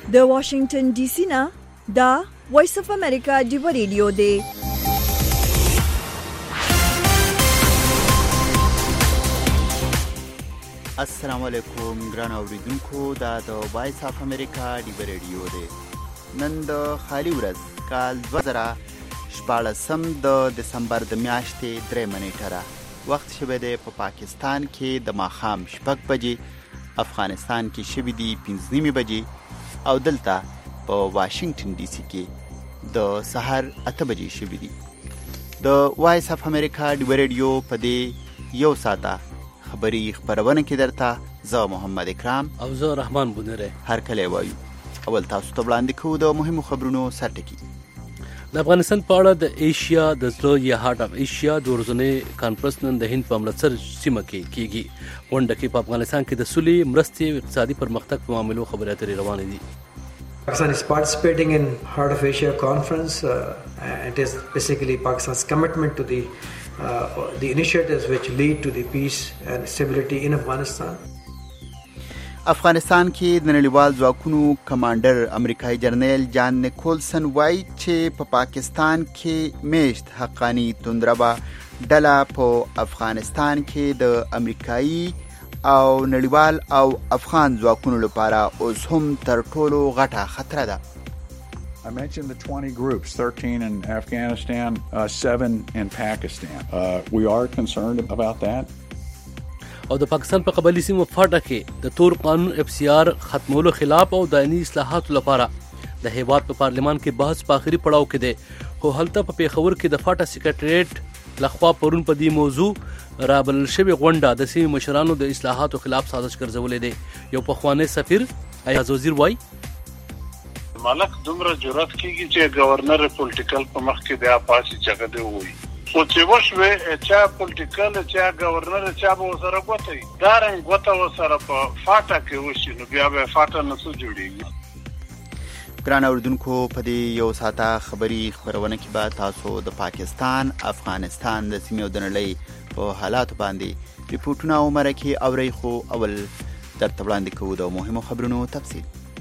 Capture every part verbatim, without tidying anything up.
د واشنگټن ډي سي نه دا وایس اف امریکا دی ریډیو دی. السلام علیکم ګران اوریدونکو، دا د وایس اف امریکا دی ریډیو دی. نن د خالی ورځ کال دوه زره شپاړسم د دسمبر د میاشتې درېمه نیټه ده. وخت شوی دی په پاکستان کې د ماښام شپږ بجې، افغانستان کې شوي دي پنځه نیمې بجې او دلته په واشنگټن ډي سي کې د سهار اته بجې شوي دي. د وایس اف امریکا دی ریډیو په دې یو ساعته خبری خبرونه کې درته زه محمد اکرام او زه رحمان بونره هر کله وایو. اول تاسو ته وړاندې کوو د مهمو خبرونو سرټکی. د افغانستان په اړه د ایشیا د زړه یا هارت اف ایشیا د ورځنی کانفرنس نن د هند په امرتسر سیمه کې کیږي. غونډه کې په افغانستان کې د سولې، مرستې او اقتصادي پرمختګ په معاملو خبرې اترې روانې دي. Pakistan is participating in Heart of Asia conference. Uh, it is basically Pakistan's commitment to the uh, the initiatives which lead to the peace and stability in Afghanistan. افغانستان کې د نړیوال ځواکونو کمانډر امریکایي جنرال جان نیکولسن وایي چې په پا پاکستان کې میشت حقانی توندربه ډله په افغانستان کې د امریکایي او نړیوال او افغان ځواکونو لپاره اوس هم تر ټولو غټه خطر ده. I mentioned the twenty groups, thirteen in Afghanistan, uh, seven in Pakistan. Uh, we are concerned about that. او د پاکستان په قبایلی سیمو فاټا کې د تور قانون اف سی آر ختمولو خلاف او دایمي اصلاحاتو لپاره د هیواد په پارلیمان کې بحث په آخري پړاو کې دی. خو هلته په پیښور کې د فاټا سیکریټریټ لخوا پرون په دې موضوع رابلل شوې غونډه د سیمې مشرانو د اصلاحاتو خلاف سازش ګرځولې دی. یو پخوانی سفیر ایاز وزیر وایي مالک دومره جرأت کیږي چې گورنر پولیټیکل په مخ کې بیا پاسې چغه دی وایي خو چې وشوي چا پولیټیکل چا گورنر چا به سره غوتي دا رنګ غوته وسره په فاټا کې وشي نو بیا به فاټا نه څه جوړیږي. ګران اوریدونکو، په دې یو ساعته خبری خبرونه کې به تاسو د پاکستان، افغانستان د سیمې او د نړۍ په حالاتو باندې ریپورټونه او مرکې اورئ. خو اول درته وړاندې کوو د مهمو خبرونو تفصیل.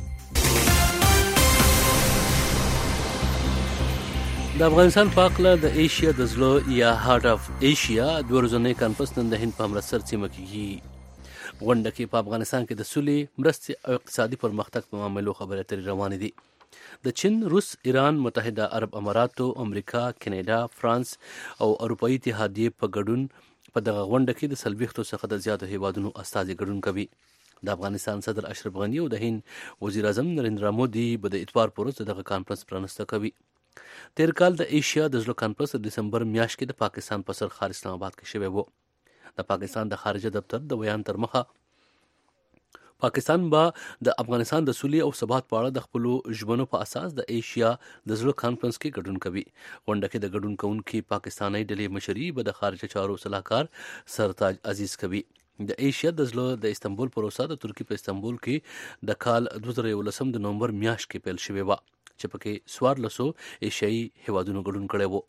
د افغانستان په اړه د ایشیا د زړه یا هارت اف ایشیا د ورځنی کانفرنس نن د هند په امرتسر سیمه کې کیږي. غونډه کې په افغانستان کې د سولې، مرستې او اقتصادي پرمختګ په معاملو خبرې اترې روانې دي. د چین، روس، ایران، متحده عرب اماراتو، امریکا، کینیډا، فرانس او اروپایي اتحادیې په ګډون په دغه غونډه کې د څلوېښتو څخه د زیاتو هیوادونو استازي ګډون کوي. د افغانستان صدر اشرف غني او د هند وزیر اعظم نریندرا مودي به د اتوار پر ورځ دغه کانفرنس پرانسته کوي. تیر کال د ایشیا د زړه کانفرنس د دسمبر میاشت کې د پاکستان په سر ښار اسلام آباد کې شوی و. د پاکستان د خارجه دفتر د بیان تر مخه پاکستان به د افغانستان د سولې او ثبات په اړه د خپلو ژمنو په اساس د ایشیا د زړه کانفرنس کې ګډون کوي. غونډه کې د ګډون کوونکي پاکستاني ډلې مشري به د خارجه چارو صلاحکار سرتاج عزیز کوي. د ایشیا د زړه د استنبول پروسه د ترکیې په استنبول کې د کال دوه زره یولسم د نومبر میاشت کې پیل شوې وه چې پکې څوارلسو ایشیایي هیوادونو ګډون کړی و.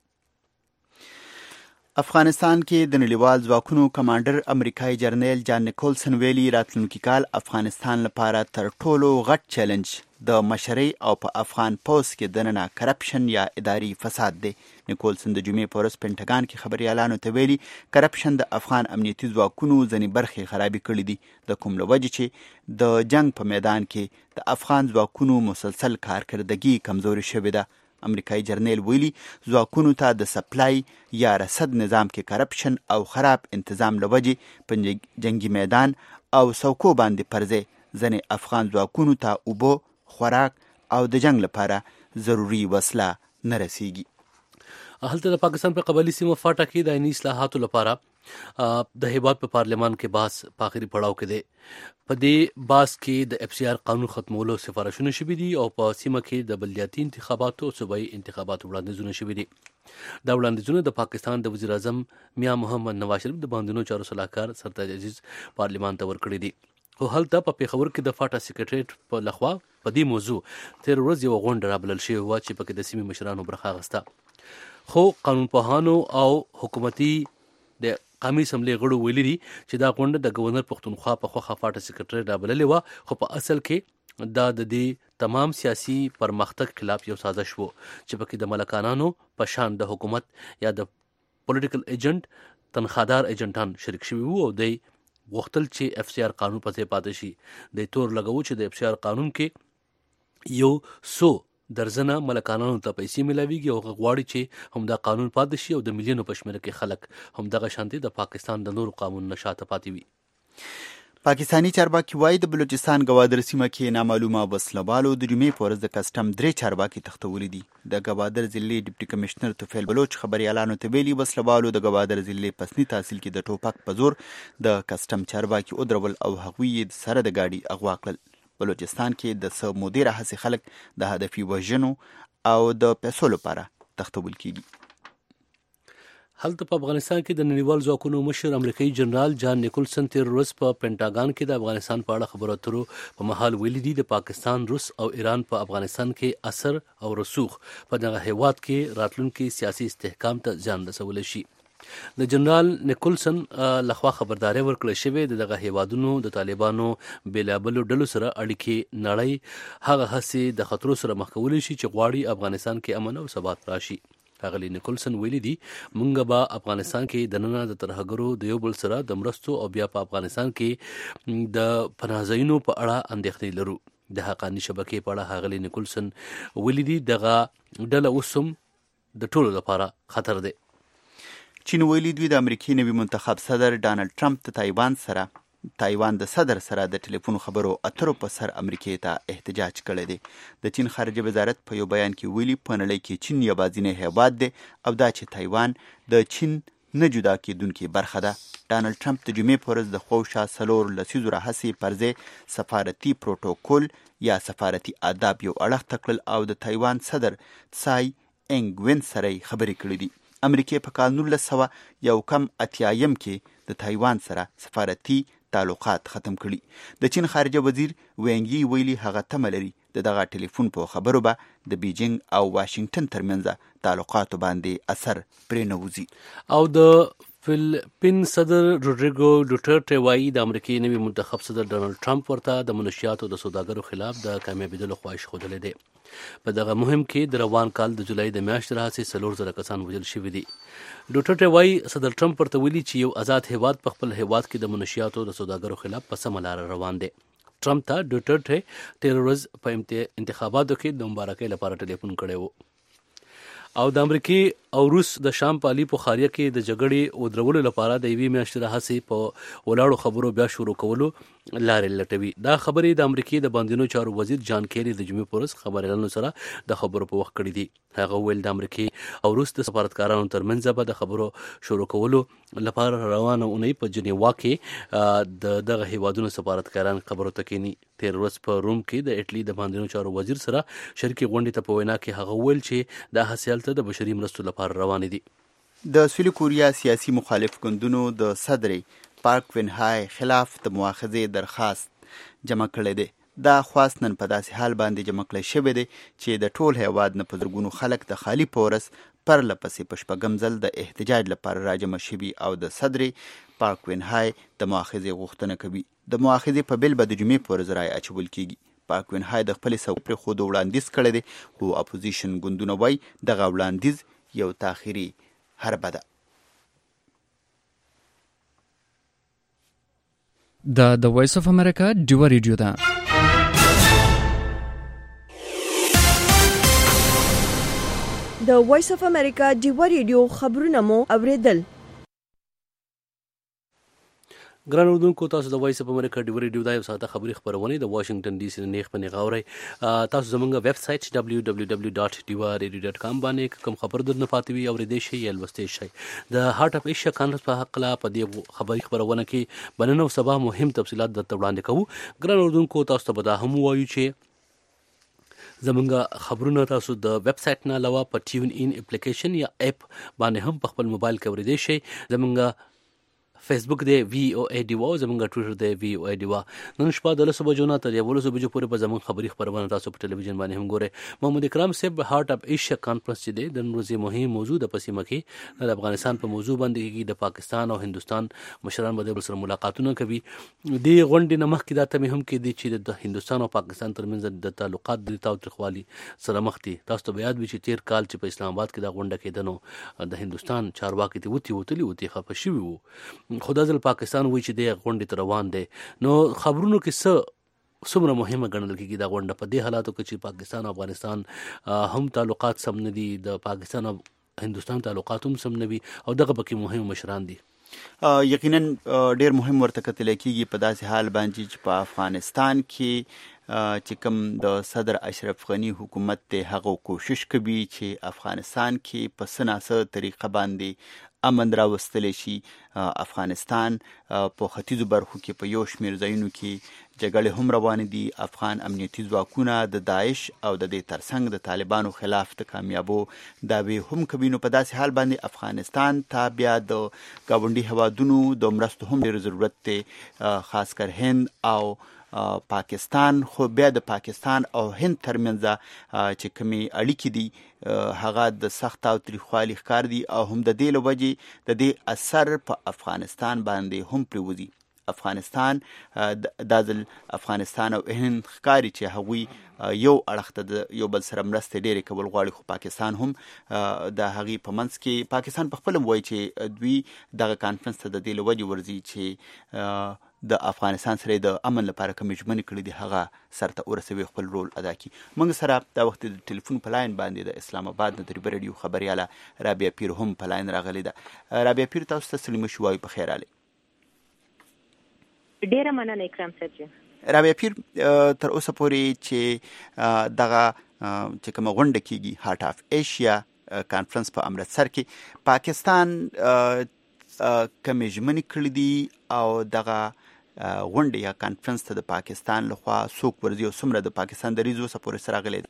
افغانستان کې د نړیوال ځواکونو کمانډر امریکایي جنرال جان نیکولسن ویلي راتلونکي کال افغانستان لپاره تر ټولو غټ چیلنج د مشرۍ او په افغان پوځ کې دننه کرپشن یا اداري فساد دی. نیکولسن د جمعې په ورځ پینټاګان کې خبریالانو ته ویلي کرپشن د افغان امنیتي ځواکونو ځینې برخې خرابې کړي دي، د کوم له وجې چې د جنگ په میدان کې د افغان ځواکونو مسلسل کارکردګي کمزوري شوې ده. امریکایي جرنیل ویلي ځواکونو ته د سپلای یا رسد نظام کې کرپشن او خراب انتظام له وجې په جنگي میدان او څوکو باندې پرځې ځینې افغان ځواکونو ته اوبه، خوراک او د جنگ لپاره ضروري وسله نه رسیږي. هلته د پاکستان په قبایلی سیمو فاټا کې د عیني اصلاحاتو لپاره د هیواد په پارلیمان کې بحث په آخري پړاو کې دی. په دې بحث کې د اف سی آر قانون ختمولو سفارشونه شوي دي او په سیمه کې د بلدیاتي انتخاباتو او صوبایي انتخاباتو وړاندیزونه شوي دي. دا وړاندیزونه د پاکستان د وزیر اعظم میاں محمد نواز شریف د باندونو چارو صلاحکار سرتاج عزیز پارلیمان ته ورکړي دي. خو هلته په پیښور کې د فاټا سیکریټریټ په لخوا په دې موضوع تیر ورځ یو غونډه رابلل شوې وه چې پکې د سیمې مشرانو برخه اخیسته. خو قانونپوهانو او حکومتي د قومي اسمبلې غړو ویلي دي چې دا غونډه د ګورنر پښتونخوا په خوښه فاټا سیکریټریټ رابللې وه، خو په اصل کې دا د دې تمام سیاسي پرمختګ خلاف یو سازش وو چې پکې د ملکانانو په شان د حکومت یا د پولیټیکل ایجنټ تنخوادار ایجنټان شریک شوي وو او دی غوښتل چې اف سی آر قانون پسې پاتې شي. د تور لګو چې د اف سی آر قانون کې یو سو درزنه ملکانانو ته پیسې ملاویږي او غواړي چې همدا قانون پاتې شي او د ملیونو په شمېر کې خلک همدغه شانتي د پاکستان د نورو قانونونو شاته پاتې وي. پاکستانی چارواکي وایي د بلوچستان ګوادر سیمه کې نامعلومه وسلوالو د جمعې په ورځ د کسټم درې چارواکي تښتولي دي. د ګوادر ضلعي ډیپټي کمشنر طفیل بلوچ خبریالانو ته ویلي وسلوالو د ګوادر ضلعي پسني تحصیل کې د ټوپک په زور د کسټم چارواکي ودرول او هغوی یې سره د ګاډي اغوا کړل. بلوچستان کې د څه مودې راهیسې خلک د هدفي وژنو او د پیسو لپاره تښتول کیږي. هلته په افغانستان کې د نړیوال ځواکونو مشر امریکایي جنرال جان نیکولسن تیر ورځ په پینټاګان کې د افغانستان په اړه خبرو اترو په مهال ویلي دي د پاکستان، روس او ایران په افغانستان کې اثر او رسوخ په دغه هیواد کې راتلونکي سیاسي استحکام ته زیان رسولی شي. د جنرال نیکولسن لخوا خبرداري ورکړل شوې د دغه هیوادونو د طالبانو بېلابلو ډلو سره اړیکې نړۍ هغه هڅې د خطرو سره مخ کولی شي چې غواړي افغانستان کې امن او ثبات راشي. ښاغلي نیکولسن ویلي دي موږ به افغانستان کې دننه د ترهګرو د یو بل سره د مرستو او بیا په افغانستان کې د پناهځایونو په اړه اندېښنې لرو. د حقاني شبکې په اړه ښاغلي نیکولسن ویلي دي دغه ډله اوس هم د ټولو لپاره خطر دی. چین ویلي دوی د امریکای نوي منتخب صدر ډانلډ ټرمپ د تایوان سره تایوان د صدر سره د ټلیفون خبرو اترو په سر امریکای ته احتجاج کړی دی. د چین خارجه وزارت په یو بیان کې ویلي په نړۍ کې چین یوازینی هیواد دی او دا چې تایوان د چین نه جدا کېدونکې برخه ده. ډانلډ ټرمپ د جمعې په ورځ د خوشا څلور لسیزو راهیسې پر ځای سفارتي پروتوکول یا سفارتي آداب یو اړخ ته کړل او د تایوان صدر سای انګ وین سره خبرې کړې دي. امریکای په کال نولس سوه یو کم اتیایم کې د تایوان سره سفارتي تعلقات ختم کړي. د چین خارجه وزیر وینګ یي ویلي هغه تمه لري د دغه ټلیفون په خبرو به د بیجینګ او واشنگټن ترمنځ تعلقاتو باندې اثر پرې نه وځي. او د فلپین صدر روډریګو ډوټرټه وایي د امریکای نوي منتخب صدر ډانلډ ټرمپ ورته د منشیاتو د سوداګرو خلاف د کامیابیدلو خواهش ښودلی دی. په دغه مهم کې د روان کال د جولای د میاشتې راهیسې څلور زره کسان وژل شوي دي. ډوټرټه وایي صدر ټرمپ ورته ویلي چې یو آزاد هیواد په خپل هیواد کې د منشیاتو د سوداګرو خلاف په سمه لاره روان دی. ټرمپ ته ډوټرټه تیر ورځ په انتخاباتو کې د مبارکۍ لپاره ټلیفون کړی و. او د امریکای او روس د شام په علي بخاریه کې د جګړې ودرولو لپاره د یوې میاشتې راهیسې په ولاړو خبرو بیا شروع کولو لارې لټوي. دا خبرې د امریکای د باندینو چارو وزیر جان کیری د جمعې په ورځ خبریالانو سره د خبرو په وخت کړي دي. هغه ویل د امریکای او روس د سفارتکارانو ترمنځ به د خبرو شروع کولو لپاره روانه اونۍ په جنیوا کې د دغه هیوادونو سفارتکاران خبرو ته کینی. تیر ورځ په روم کې د اټلی د باندینو چارو وزیر سره شریکي غونډې ته په وینا کې هغه ویل چې د حاصل ته د بشري مرستو لپاره روان دي. د سویل کوریا سیاسي مخالف ګوندونو د صدر پارک وین های خلاف د مؤاخذې درخواست جمع کړی دی. دا خواست نن په داسې حال باندې جمع کړی شوی دی چې د ټول هیواد نه په زرګونو خلک د خالي په ورځ پرله پسې په شپږم ځل د احتجاج لپاره راجمع شوي او د صدر پارک وین های د مؤاخذې غوښتنه کوي. د مؤاخذې په بل به د جمعې په ورځ رای اچول کیږي. پارک وین های د خپلې سوې پرېښودو وړاندیز کړی دی خو اپوزیشن ګوندونه وایي دغه وړاندیز یو تاخیري حربه ده. دا د وایس اف امریکا ډیوه ریډیو ده. د وایس اف امریکا ډیوه ریډیو خبرونه مو اوریدل. ګران اردوونکو تاسو د وایس اف امریکا ډیوه ریډیو دا یو ساعته خبري خبرونه د واشنگټن ډي سي نه نیغ پنې غاوري. تاسو زموږ ویب سټ دبلیو دبلیو دبلیو ډاټ ډیوا ریډیو ډاټ کام باندې کوم خبر درنه پاتې وي او ردی شي یا لوستي شي. د هارت اف ایشیا کانفرنس په حق لا په دې خبري خبرونه کې بننه او سبا مهم تفصيلات درته وړاندې کوو. ګران اردوونکو تاسو ته به دا هم وایو چې زمونږ خبرونه تاسو د ویب سټ نه علاوه په ټیون ان اپلیکیشن یا اپ باندې هم په خپل موبایل کې اوریدئ شئ. زمونږ فیسبوک دی وی او ای ډیوا، زمونږ ټویټر دی وی او ای ډیوا. نن شپه د لسو بجو نه تر یولسو بجو پورې په زمونږ خبري خپرونه تاسو په ټلویزیون باندې هم ګورئ. محمد اکرام صاحب هارت اف ایشیا کانفرنس چې دی د نن ورځې مهم موضوع د پسې مخې د افغانستان په موضوع باندې کېږي. د پاکستان او هندوستان مشران به د سره ملاقاتونه کوي. د غونډې نه مخکې دا تمې هم کېدی چې د هندوستان او پاکستان ترمنځ د تعلقات د تاوتریخوالي سره مخ دي. تاسو ته به یاد وي چې تیر کال چې په اسلام آباد کې دا غونډه کېده نو د هندوستان چارواکي ته وتی وتلي وتی خفه شوي وو. خو دا ځل پاکستان وایي چې د غونډې ته روان دی. نو خبرونو کې څه څومره مهمه ګڼل کېږي دا غونډه په دې حالاتو کې چې پاکستان او افغانستان هم تعلقات سم نه دي، د پاکستان او هندوستان تعلقات هم سم نه وي او دغه پکې مهم مشران دي. یقینا ډیر مهم ورته کتل کېږي په داسې حال باندې چې په افغانستان کې چې کوم د صدر اشرف غنی حکومت ته هغه کوشش کوي چې افغانستان کې په سناسه طریقه باندې امن راوستلی شي. افغانستان په ختیځو برخو کې په یو شمېر ځایونو کې جګړې هم روانې دي. افغان امنیتي ځواکونه د داعش او د دې ترڅنګ د طالبانو خلاف د کامیابو دعوې هم کوي. نو په داسې حال باندې افغانستان ته بیا د ګاونډي هیوادونو د مرستو هم ډېر ضرورت دی، خاص کر هند او پاکستان. خو بیا د پاکستان او هند ترمنځ چې کومې اړیکې دي هغه د سخت تاوتریخوالي ښکار دي او هم د دې له وجې د دې اثر په افغانستان باندې هم پرېوځي. افغانستان دا ځل افغانستان او هند ښکاري چې هغوی یو اړخ ته د یو بل سره مرستې ډېرې کول غواړي، خو پاکستان هم د هغې په منځ کې پاکستان په خپله وایي چې دوی دغه کانفرنس ته د دې له وجې ورځي چې د افغانستان سره د امن لپاره کومې ژمنې کړي دي هغه سرته ورسوي، خپل رول ادا کړي. موږ سره دا وخت د ټلیفون په لاین باندې د اسلام آباد نه دربه رادیو خبریاله رابعه پیر هم په لاین راغلې ده. رابعه پیر، تاسو ته سلیم شو وایو، په خیر راغلی. ډیره مننه اکرام صاحب. رابعه پیر، تر اوسه پورې چې دغه چې کومه غونډه کېږي هارت اف ایشیا کانفرنس په امرتسر کې، پاکستان کومې ژمنې کړي دي او دغه غونډه یا کانفرنس ته د پاکستان لخوا څوک ورځي او څومره د پاکستان دریځ اوسه پورې سره راغلی دی؟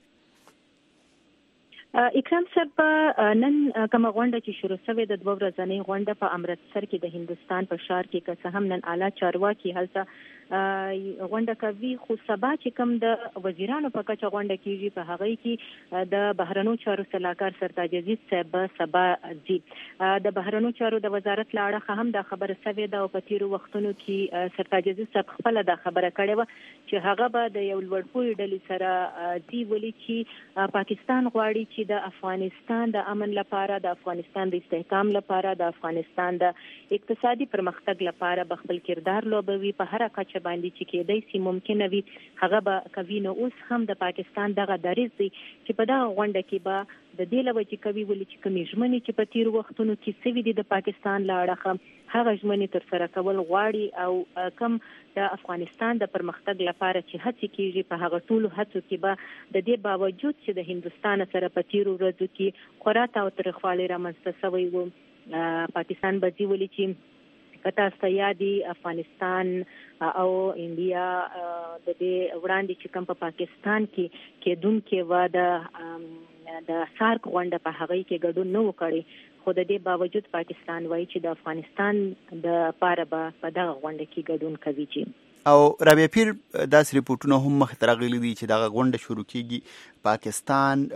اکرام صاحب، نن کومه غونډه چې شروع شوې د دوه ورځنۍ غونډه په امرتسر کې د هندوستان په ښار کې که څه هم نن اعلی چارواکي هلته غونډه کوي، خو سبا چې کوم د وزیرانو په کچه غونډه کیږي په هغه کې د بهرنیو چارو سلاکار سرتاج عزیز صاحب سبا ځي. د بهرنیو چارو د وزارت له اړخه هم دا خبره شوې ده او په تیرو وختونو کې سرتاج عزیز صاحب خپل دا خبره کړې وه چې هغه به د یو لوړپوړي ډلې سره ځي، ولې چې پاکستان غواړي چې د افغانستان د امن لپاره، د افغانستان د استحکام لپاره، د افغانستان د اقتصادي پرمختګ لپاره به خپل کردار لوبوي په هر کچه باندې چې کېدای شي ممکنه وي هغه به کوي. نو اوس هم د پاکستان دغه دریځ دی چې په دغه غونډه کې به د دې له وجې کوي ولې چې کومې ژمنې چې په تیرو وختونو کې سوي دي د پاکستان له اړخه هغه ژمنې ترسره کول غواړي او کوم د افغانستان د پرمختګ لپاره چې هڅې کېږي په هغه ټولو هڅو کې به د دې باوجود چې د هندوستان سره په تیرو ورځو کې خورا تاوتریخوالی رامنځته شوی و، پاکستان به ځي ولې چې کتا سیادي افغانستان او انډیا د دې وړاندې چې کوم په پاکستان کې کېدونکې و د د سارک غونډه په هغه کې ګډون نه وکړي، خو د دې باوجود پاکستان وایي چې د افغانستان د پاره به په دغه غونډه کې ګډون کوي. چې او رابعه پیر، داسې ریپورټونه هم مخې ته راغلي دي چې دغه غونډه شروع کېږي، پاکستان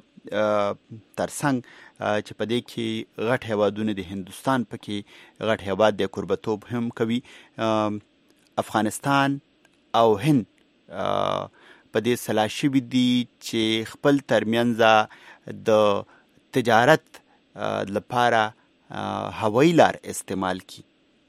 ترڅنګ چې په دې کې غټ هیوادونه د هندوستان پکې غټ هیواد د قربتوب هم کوي. افغانستان او هند په دې سلا شوي دي چې خپل ترمنځ د تجارت لپاره هوایي لار استعمال کړي.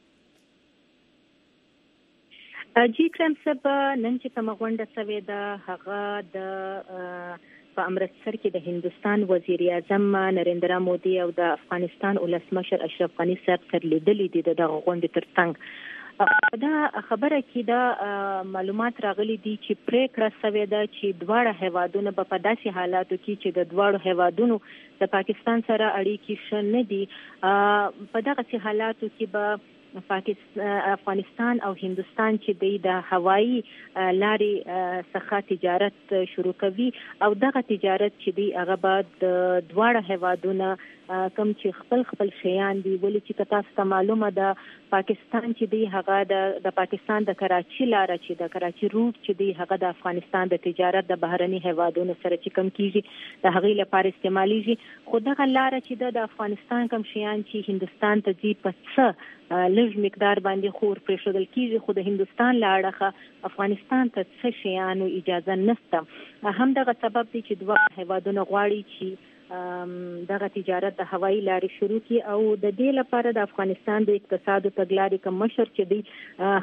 جی کرم صاحب، نن چې کومه غونډه شوې ده هغه د په امرتسر کې د هندوستان وزیر اعظم نریندرا مودي او د افغانستان ولسمشر اشرف غنی صاحب سره لیدلي دي د دغه غونډې ترڅنګ. دا خبره کې دا معلومات راغلي دي چې پریکړه شوې ده چې دواړه هیوادونه به په داسې حالاتو کې چې د دواړو هیوادونو د پاکستان سره اړیکې ښه نه دي، په دغسې حالاتو کې به افغانستان او هندوستان چې دی د هوایی لارې څخه تجارت شروع کوي او دغه تجارت چې دی هغه به د دواړه هیوادونه کم چې خپل خپل شیان دي. ولې چې تاسو ته معلومه ده پاکستان چې دی هغه د د پاکستان د کراچي لار چې د کراچي روټ چې دی هغه د افغانستان د تجارت د بهرني هیوادونو سره چې کم کیږي د هغې لپاره استعمالیږي. خو دغه لار چې د افغانستان کم شیان چې هندستان ته ځي په څه لږ مقدار باندې خور پرېښودل کیږي، خو د هندستان له اړخه افغانستان ته څه شیانو اجازه نشته. هم دغه سبب دی چې دوه هیوادونه غواړي چې دغه تجارت د هوایي لارې شروع کی او د دې لپاره د افغانستان د اقتصاد او تګلارې کوم مشر چې دی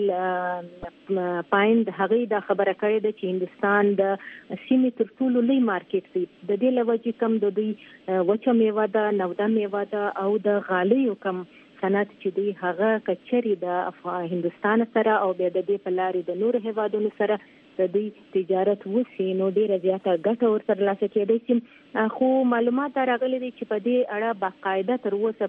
خلیل پایند هغه د خبره کړې ده چې هندستان د سیمې تر ټولو لوی مارکیټ دی. د دې لوجې کم د دوی وچه میوه ده، نوده میوه ده او د غالیو کم صنعت چې دی هغه کچري د هندستان سره او بیا د دې په لارې د نور هیوادونو سره د دې تجارت وسی نو ډیره زیاته ګټه ورسره لاسه کېدای شي. خو معلومات راغلي دي چې په دې اړه باقاعده تر اوسه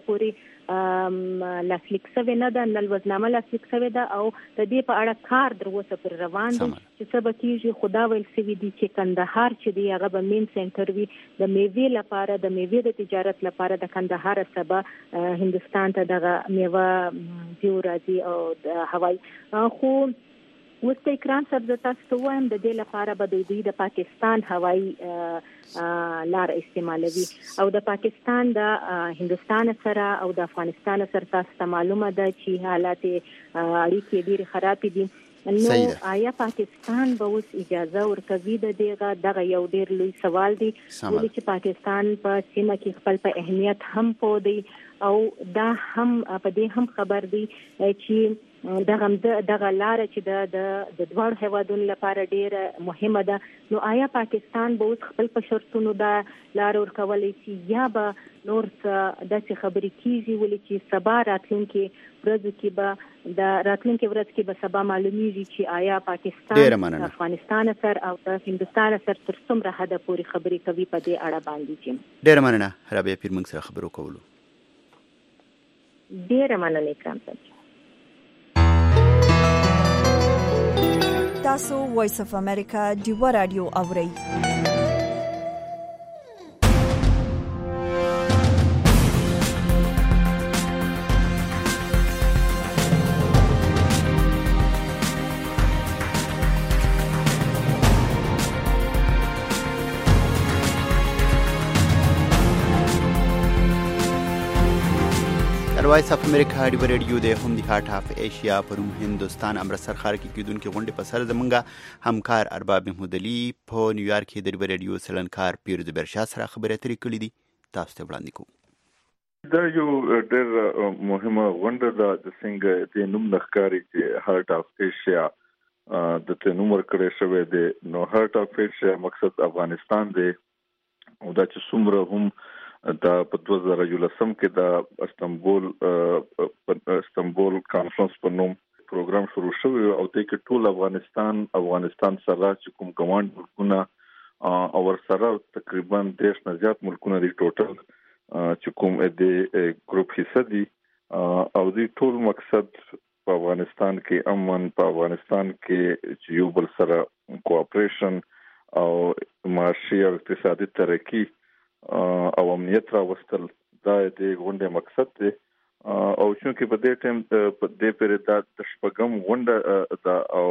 پورې لاسلیک شوی نه ده، نلوزنامه لاسلیک شوی ده او د دې په اړه کار تر اوسه پر روان دی چې څه به کېږي. خو دا ویل شوي دي چې کندهار چې دی هغه به مین سنټر وي د میوې لپاره، د میوې د تجارت لپاره د کندهار څخه هندستان ته دغه میوه ځي راځي او د هوایي. خو اوس د اکرام صاحب زه تاسو ته وایم د دې لپاره به دوی د پاکستان هوایي لار استعمالوي او د پاکستان د هندستان سره او د افغانستان سره تاسو ته معلومه ده چې حالات اړیکې ډېرې خرابې دي. نو آیا پاکستان به اوس اجازه ورکوي د دغه دغه یو ډېر لوی سوال دی. ولې چې پاکستان په سیمه کې خپل په اهمیت هم پوه دی او دا هم په دې هم خبر دی چې دغه دغه لار چې د د دوه هیوادونو لپاره ډیره مهمه ده. نو آیا پاکستان به اوس خپل په شرطونو دا لار ورکولی شي یا به نور څه داسې خبرې کیږي؟ ولې چې سبا راتلونکي ورځو کې به د راتلونکي ورځ کې به سبا معلومیږي چې آیا پاکستان افغانستان سره او د هندستان سره تر څومره حده پورې خبرې کوي په دې اړه باندې. چې ډیره مننه رابعه پیر موږ سره خبرو کولو. ډیره مننه اکرام صاحب. تاسو وایس اف امریکا ډیوا رادیو اورئ. وایس اف امریکا ډیوا رادیو د هم دی هارت اف ایشیا پروم هندستان امرتسر ښار کې کیدونکو غونډې په سر زمونږه همکار ارباب محمود علي په نیویارک کې د ډیوا رادیو سلنکار پیروز برشا سره خبرې اترې کړې دي. تاسو ته وړاندې کوم. دا یو ډېر مهمه غونډه ده د څنګه د نوم نخکاری چې هارت اف ایشیا د ته نوم ورکړی شوی دی. نو هارت اف ایشیا مقصد افغانستان دی او دا چې څومره هم دا په دوه زره یولسم کې د استنبول استنبول کانفرنس په نوم پروګرام شروع شوی او د کې ټول افغانستان افغانستان سره چې کوم ګوند ملکونه او سره تقریبا دیش نه زیات ملکونه دي ټوټل چې کوم د ګروپ حصہ دي او د ټول مقصد په افغانستان کې امن، په افغانستان کې چې یو بل سره کوآپریشن او معاشي او اقتصادي ترقی او امنیت راوستل دا د غونډې مقصد دی. او چې په دې ټیم په دې پیر د شپږم غونډه دا او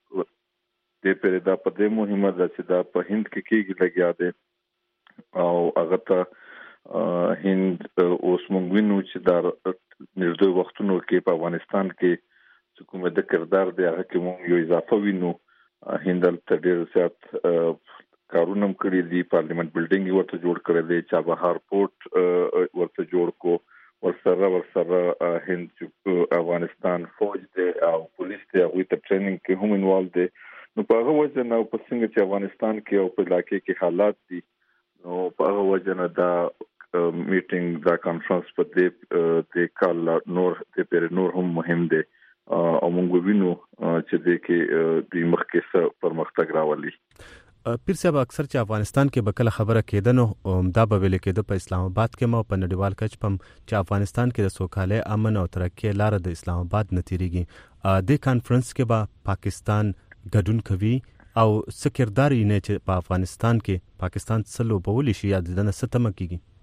دې پیر دا په دې مهمه ده چې دا په هند کې کېږي لګیا دی او هغه ته هند اوس موږ وینو چې دا نږدې وختونو کې په افغانستان کې چې کوم د کردار دی هغه کې موږ یو اضافه وینو. هند ته ډېر زیات کارونه کړی دي، پارلیمنت بلډینګ ورته جوړ کړی دی، چابهار پورت ورته جوړ کو، ورسره ورسره هند افغانستان فوج دی او پولیس دی هغوی ته ټریننګ کې هم انوالو دی. نو په هغه وجه نه په څنګه چې افغانستان کې او په علاقې کې حالات دي نو په هغه وجه نه دا میټینګ دا کانفرنس په دې د کال نور د پیر نور هم مهم دی او موږ وینو چې د کې د مخکې سره پرمختګ راولي. پیر صاحب اکثر چې افغانستان کې بکله خبره کېده نو دا به ویل کېده په اسلام آباد کې مو په نړیوال کچ پم چې افغانستان کې د سوکاله امن او ترقی لار د اسلام آباد نتیریږي. د کانفرنس کې به پاکستان ګډون کوي او څه کردار یې نه چې په افغانستان کې پاکستان څلو بولی شي یا د نه ستمه کیږي.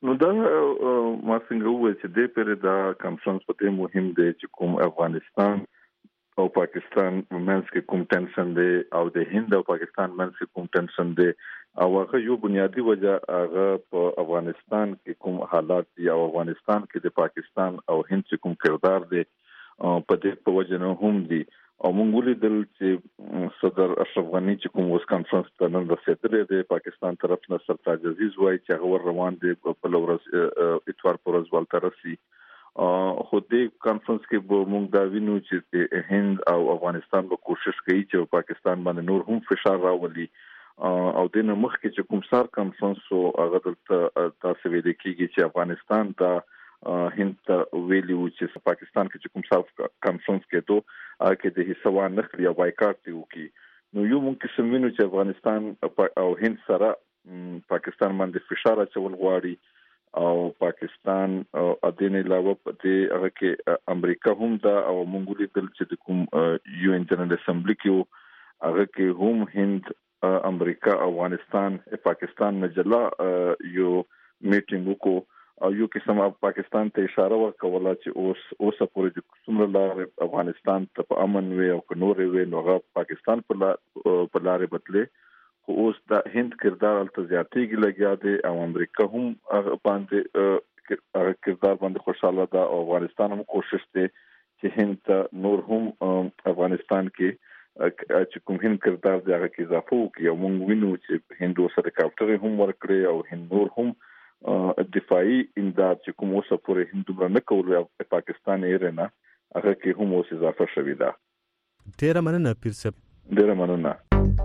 نو دا ما څنګه وایي چې د پر دا کانفرنس په دې مهم دی چې کوم افغانستان او پاکستان منځ کې کوم ټنشن دی او د هند او پاکستان منځ کې کوم ټنشن دی او هغه یو بنیادی وجہ هغه په افغانستان کې کوم حالات دي او افغانستان کې د پاکستان او هند چې کوم کردار دی په دې په وجه نه هم دي او مونږ ولیدل چې صدر اشرف غنی چې کوم اوس کانفرنس ته نن رسیدلی دی پاکستان طرف نه سرتاج عزیز وایي چې هغه روان دی په لورس اتوار پر ورځ ولته رسي خو دې کانفرنس کې به مونږ دا وینو چې هند او افغانستان به کوشش کوي چې پاکستان باندې نور هم فشار راولي او د نه مخ کې چې کوم سار کانفرنس او هغه دلته تاسو ویل کېږي چې افغانستان ته هند ته ویلي و چې پاکستان کې چې کوم سار کانفرنس کې ته کې د حصہ نخلي او بایکاټ دی وکي نو یو مونږ کې سمینو چې افغانستان او هند سره پاکستان باندې فشار اچول غواړي او پاکستان او ادین علاوه په دې هغه کې امریکا هم دا او مونږ لیدل چې د کوم یو ان جنرال اسمبلی کې هغه کې هم هند امریکا افغانستان پاکستان نه جلا یو میټینګ وکړو او یو قسم پاکستان ته اشاره وکوله چې اوس اوس پورې د څومره لار افغانستان ته په امن وي او نور وي نو هغه پاکستان په لارې بدله خو اوس د هند کردار الته زیاتېږي لګیا دی او امریکا هم باندې کردار باندې خوشاله ده او افغانستان هم کوشش دی چې هند ته نور هم افغانستان کې چې کوم هند کردار دی هغه کې اضافه وکړي او موږ وینو چې هند اوسه کاپټر هم ورکړي او هند نور هم دفاعي امداد چې کوم اوسه پورې هند دومره نه کوي او پاکستان یې رنه هغه کې هم اوس اضافه شوې ده. ډیره مننه پیر صاحب. ډیره مننه.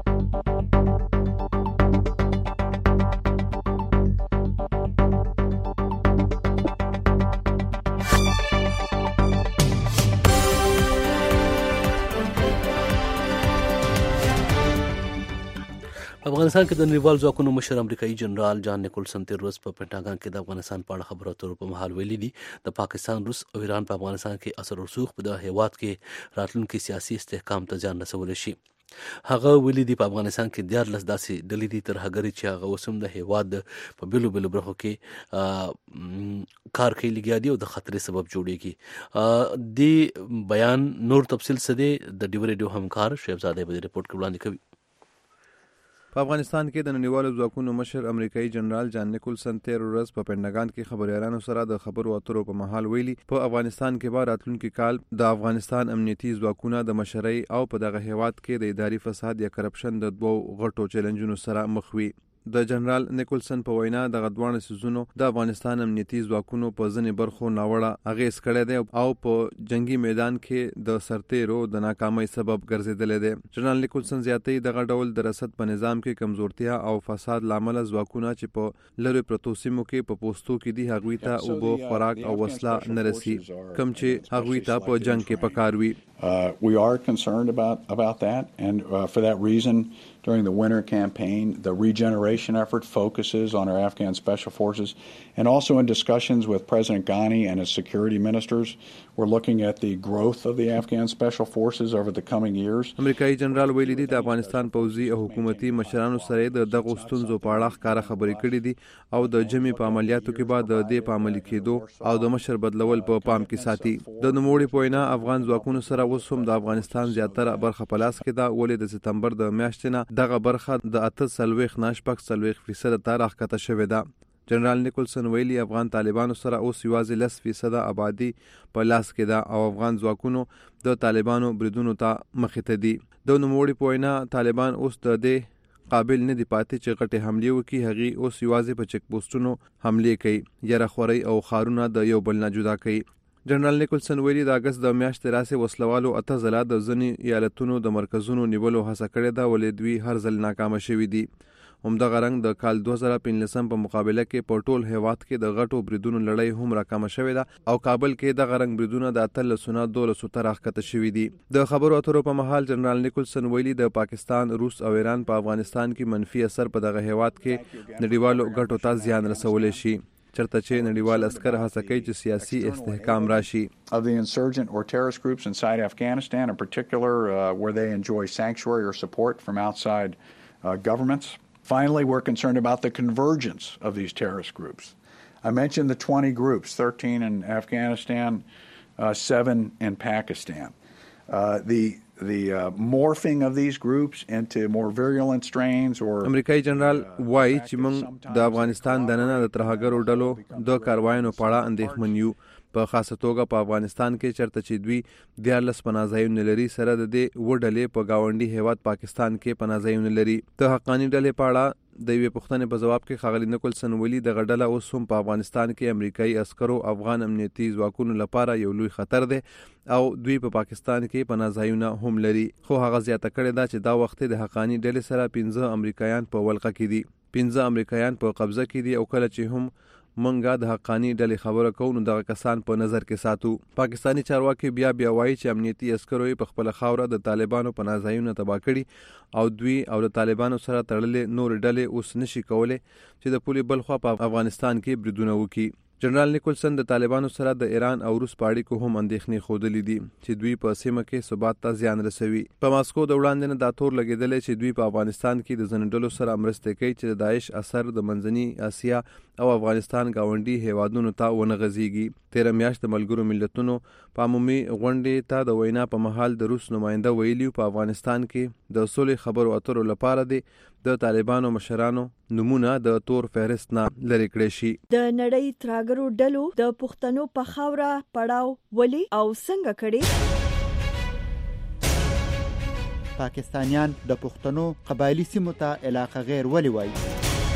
افغانستان کې د نړیوال ځواکونو مشر امریکایي جنرال جان نیکولسن تیر ورځ په پینټاګان کې د افغانستان په اړه خبرو اترو په مهال ویلي دي د پاکستان، روس او ایران په افغانستان کې اثر رسوخ په د هیواد کې راتلونکي سیاسي استحکام ته زیان رسولی شي. هغه ویلي دي په افغانستان کې دیارلس داسې ډلې دي تر هغه چې هغه اوس هم د هیواد په بیلو بیلو برخو کې کار کوي لګیا دي او د خطرې سبب جوړیږي. د بیان نور تفصیل څه دی د ډیو ریډیو همکار شیبزاده په ریپورت کې وړاندې کوي. په افغانستان کې د نړیوالو ځواکونو مشر امریکایي جنرال جان نیکولسن تیر ورځ په پینټاګان کې خبريالانو سره د خبرو اترو په مهال ویلي په افغانستان کې به راتلونکي کال د افغانستان امنیتي ځواکونه د مشرۍ او په دغه هیواد کې د اداري فساد یا کرپشن د دوو غټو چیلنجونو سره مخ وي. د جنرال نیکولسن په وینا د غدوانو سيزونو د افغانستان امنیتي ځواکونو په ځنې برخو ناوړه اغیز کړی دی او په جنگي میدان کې د سرتیرو د ناکامۍ سبب ګرځیدلی دی. جنرال نیکولسن زیاتې دغه ډول د رسد په نظام کې کمزورتیا او فساد لامل ځواکونه چې په لری پروتو سیمو کې په پوسټو کې دي هغوی ته او بو خوراک او وسله نه رسي کوم چې هغوی ته په جنگ کې پکار وي. Uh, we are concerned about, about that, and uh, for that reason, during the winter campaign, the regeneration effort focuses on our Afghan special forces, and also in discussions with President Ghani and his security ministers, we're looking at the growth of the Afghan special forces over the coming years. امریکایي جنرال ویلي دي د افغانستان پوځي او حکومتي مشرانو سره د دغه ستونزو په اړه ښکاره خبرې کړې دي او د جمعي په عملیاتو کې بعد د دې په عملي کېدو او د مشر بدلول په پام کې ساتي. د نوموړي په وینا افغان ځواکونو سره اوس هم د افغانستان زیاتره برخه په لاس کې ده ولې د سپتمبر د میاشتې نه دغه برخه د اته څلوېښت نه شپږ څلوېښت فیصده ته راښکته شوې ده. جنرال نیکولسن ویلي افغان طالبانو سره اوس یوازې لس فیصده آبادي په لاس کې ده او افغان ځواکونو د طالبانو بریدونو ته مخې ته دي. د نوموړي په وینا طالبان اوس د دې قابل نه دي پاتې چې غټې حملې وکړي. هغې اوس یوازې په چک پوسټونو حملې کوي، یره خوري او ښارونه د یو بل نه جدا کوي. جنرال نیکولسن ویلي د اګست د میاشتې راسې وسلوالو اته ځله د ځینې ایالتونو د مرکزونو نیولو هڅه کړې ده ولې دوی هر ځل ناکامه شوي دي. همدغه رنګ د کال دوه زره پنځلسم په مقابله کې په ټول هیواد کې د غټو بریدونو لړۍ هم راکمه شوې ده او کابل کې دغه رنګ بریدونه د اتلسو نه دولسو ته راښکته شوي دي. د خبرو اترو په مهال جنرال نیکولسن ویلي د پاکستان، روس او ایران په افغانستان کې منفي اثر په دغه هیواد کې نړیوالو ګټو ته زیان رسولی شي چرته چې نړیوال عسكر هڅه کوي چې سیاسي استحکام راشي. Of the insurgent or terrorist groups inside Afghanistan, in particular, uh, where they enjoy sanctuary or support from outside uh, governments. Finally, we're concerned about the convergence of these terrorist groups. I mentioned the twenty groups, thirteen in Afghanistan, uh, seven in Pakistan. Uh, the the uh, morphing of these groups into more virulent strains or امریکایي جنرال وایي چې موږ د افغانستان د ننه د ترهګرو ډلو د کاروایانو په اړه اندېښمن یو، په خاصه توګه په افغانستان کې چرته چې دوی دیارلس پناه ځایونه لري، سره د دې اووه ډلې په ګاونډي هیواد پاکستان کې پناه ځایونه لري. د حقاني ډلې په اړه د یوې پوښتنې په جواب کې ښاغلي نیکولسن ویلي دغه ډله اوس هم په افغانستان کې امریکایي عسکرو افغان امنیتي ځواکونو لپاره یو لوی خطر دی او دوی په پا پاکستان کې پناه ځایونه هم لري. خو هغه زیاته کړې ده چې دا وخت د حقاني ډلې سره پنځه امریکایان په ولقه کې دي، پنځه امریکایان په قبضه کې دي او کله چې هم منګه د حقاني ډلې خبره کوو نو دغه کسان په نظر کې ساتو. پاکستانی چارواکي بیا بیا وایي چې امنیتي عسکرو یې په خپله خاوره د طالبانو پناه ځایونه تباه کړي او دوی او د طالبانو سره تړلې نورې ډلې اوس نشي کولی چې د پولې بل خوا په افغانستان کې بریدونه وکړي. جنرال نیکولسن د طالبانو سره د ایران او روس په اړیکو هم اندېښنې ښودلې دي چې دوی په سیمه کې ثبات ته زیان رسوي. په ماسکو د وړاندې نه دا تور لګېدلی چې دوی په افغانستان کې د ځینو ډلو سره مرستې کوي چې د داعش اثر د منځني اسیا او افغانستان ګاونډي هیوادونو ته ونه غځېږي. تېره میاشت د ملګرو ملتونو په عمومي غونډې ته د وینا په مهال د روس نماینده ویلي په افغانستان کې د صلح خبرو اترو لپاره دی د طالبانو مشرانو نمونه د تور فهرست نه لرې کړی شي. د نړۍ ترهګرو ډلو د پښتنو په خاوره پړاو ولې او څنګه کړي؟ پاکستانیان د پښتنو قبایلی سیمو ته علاقه غیر ولې وایي؟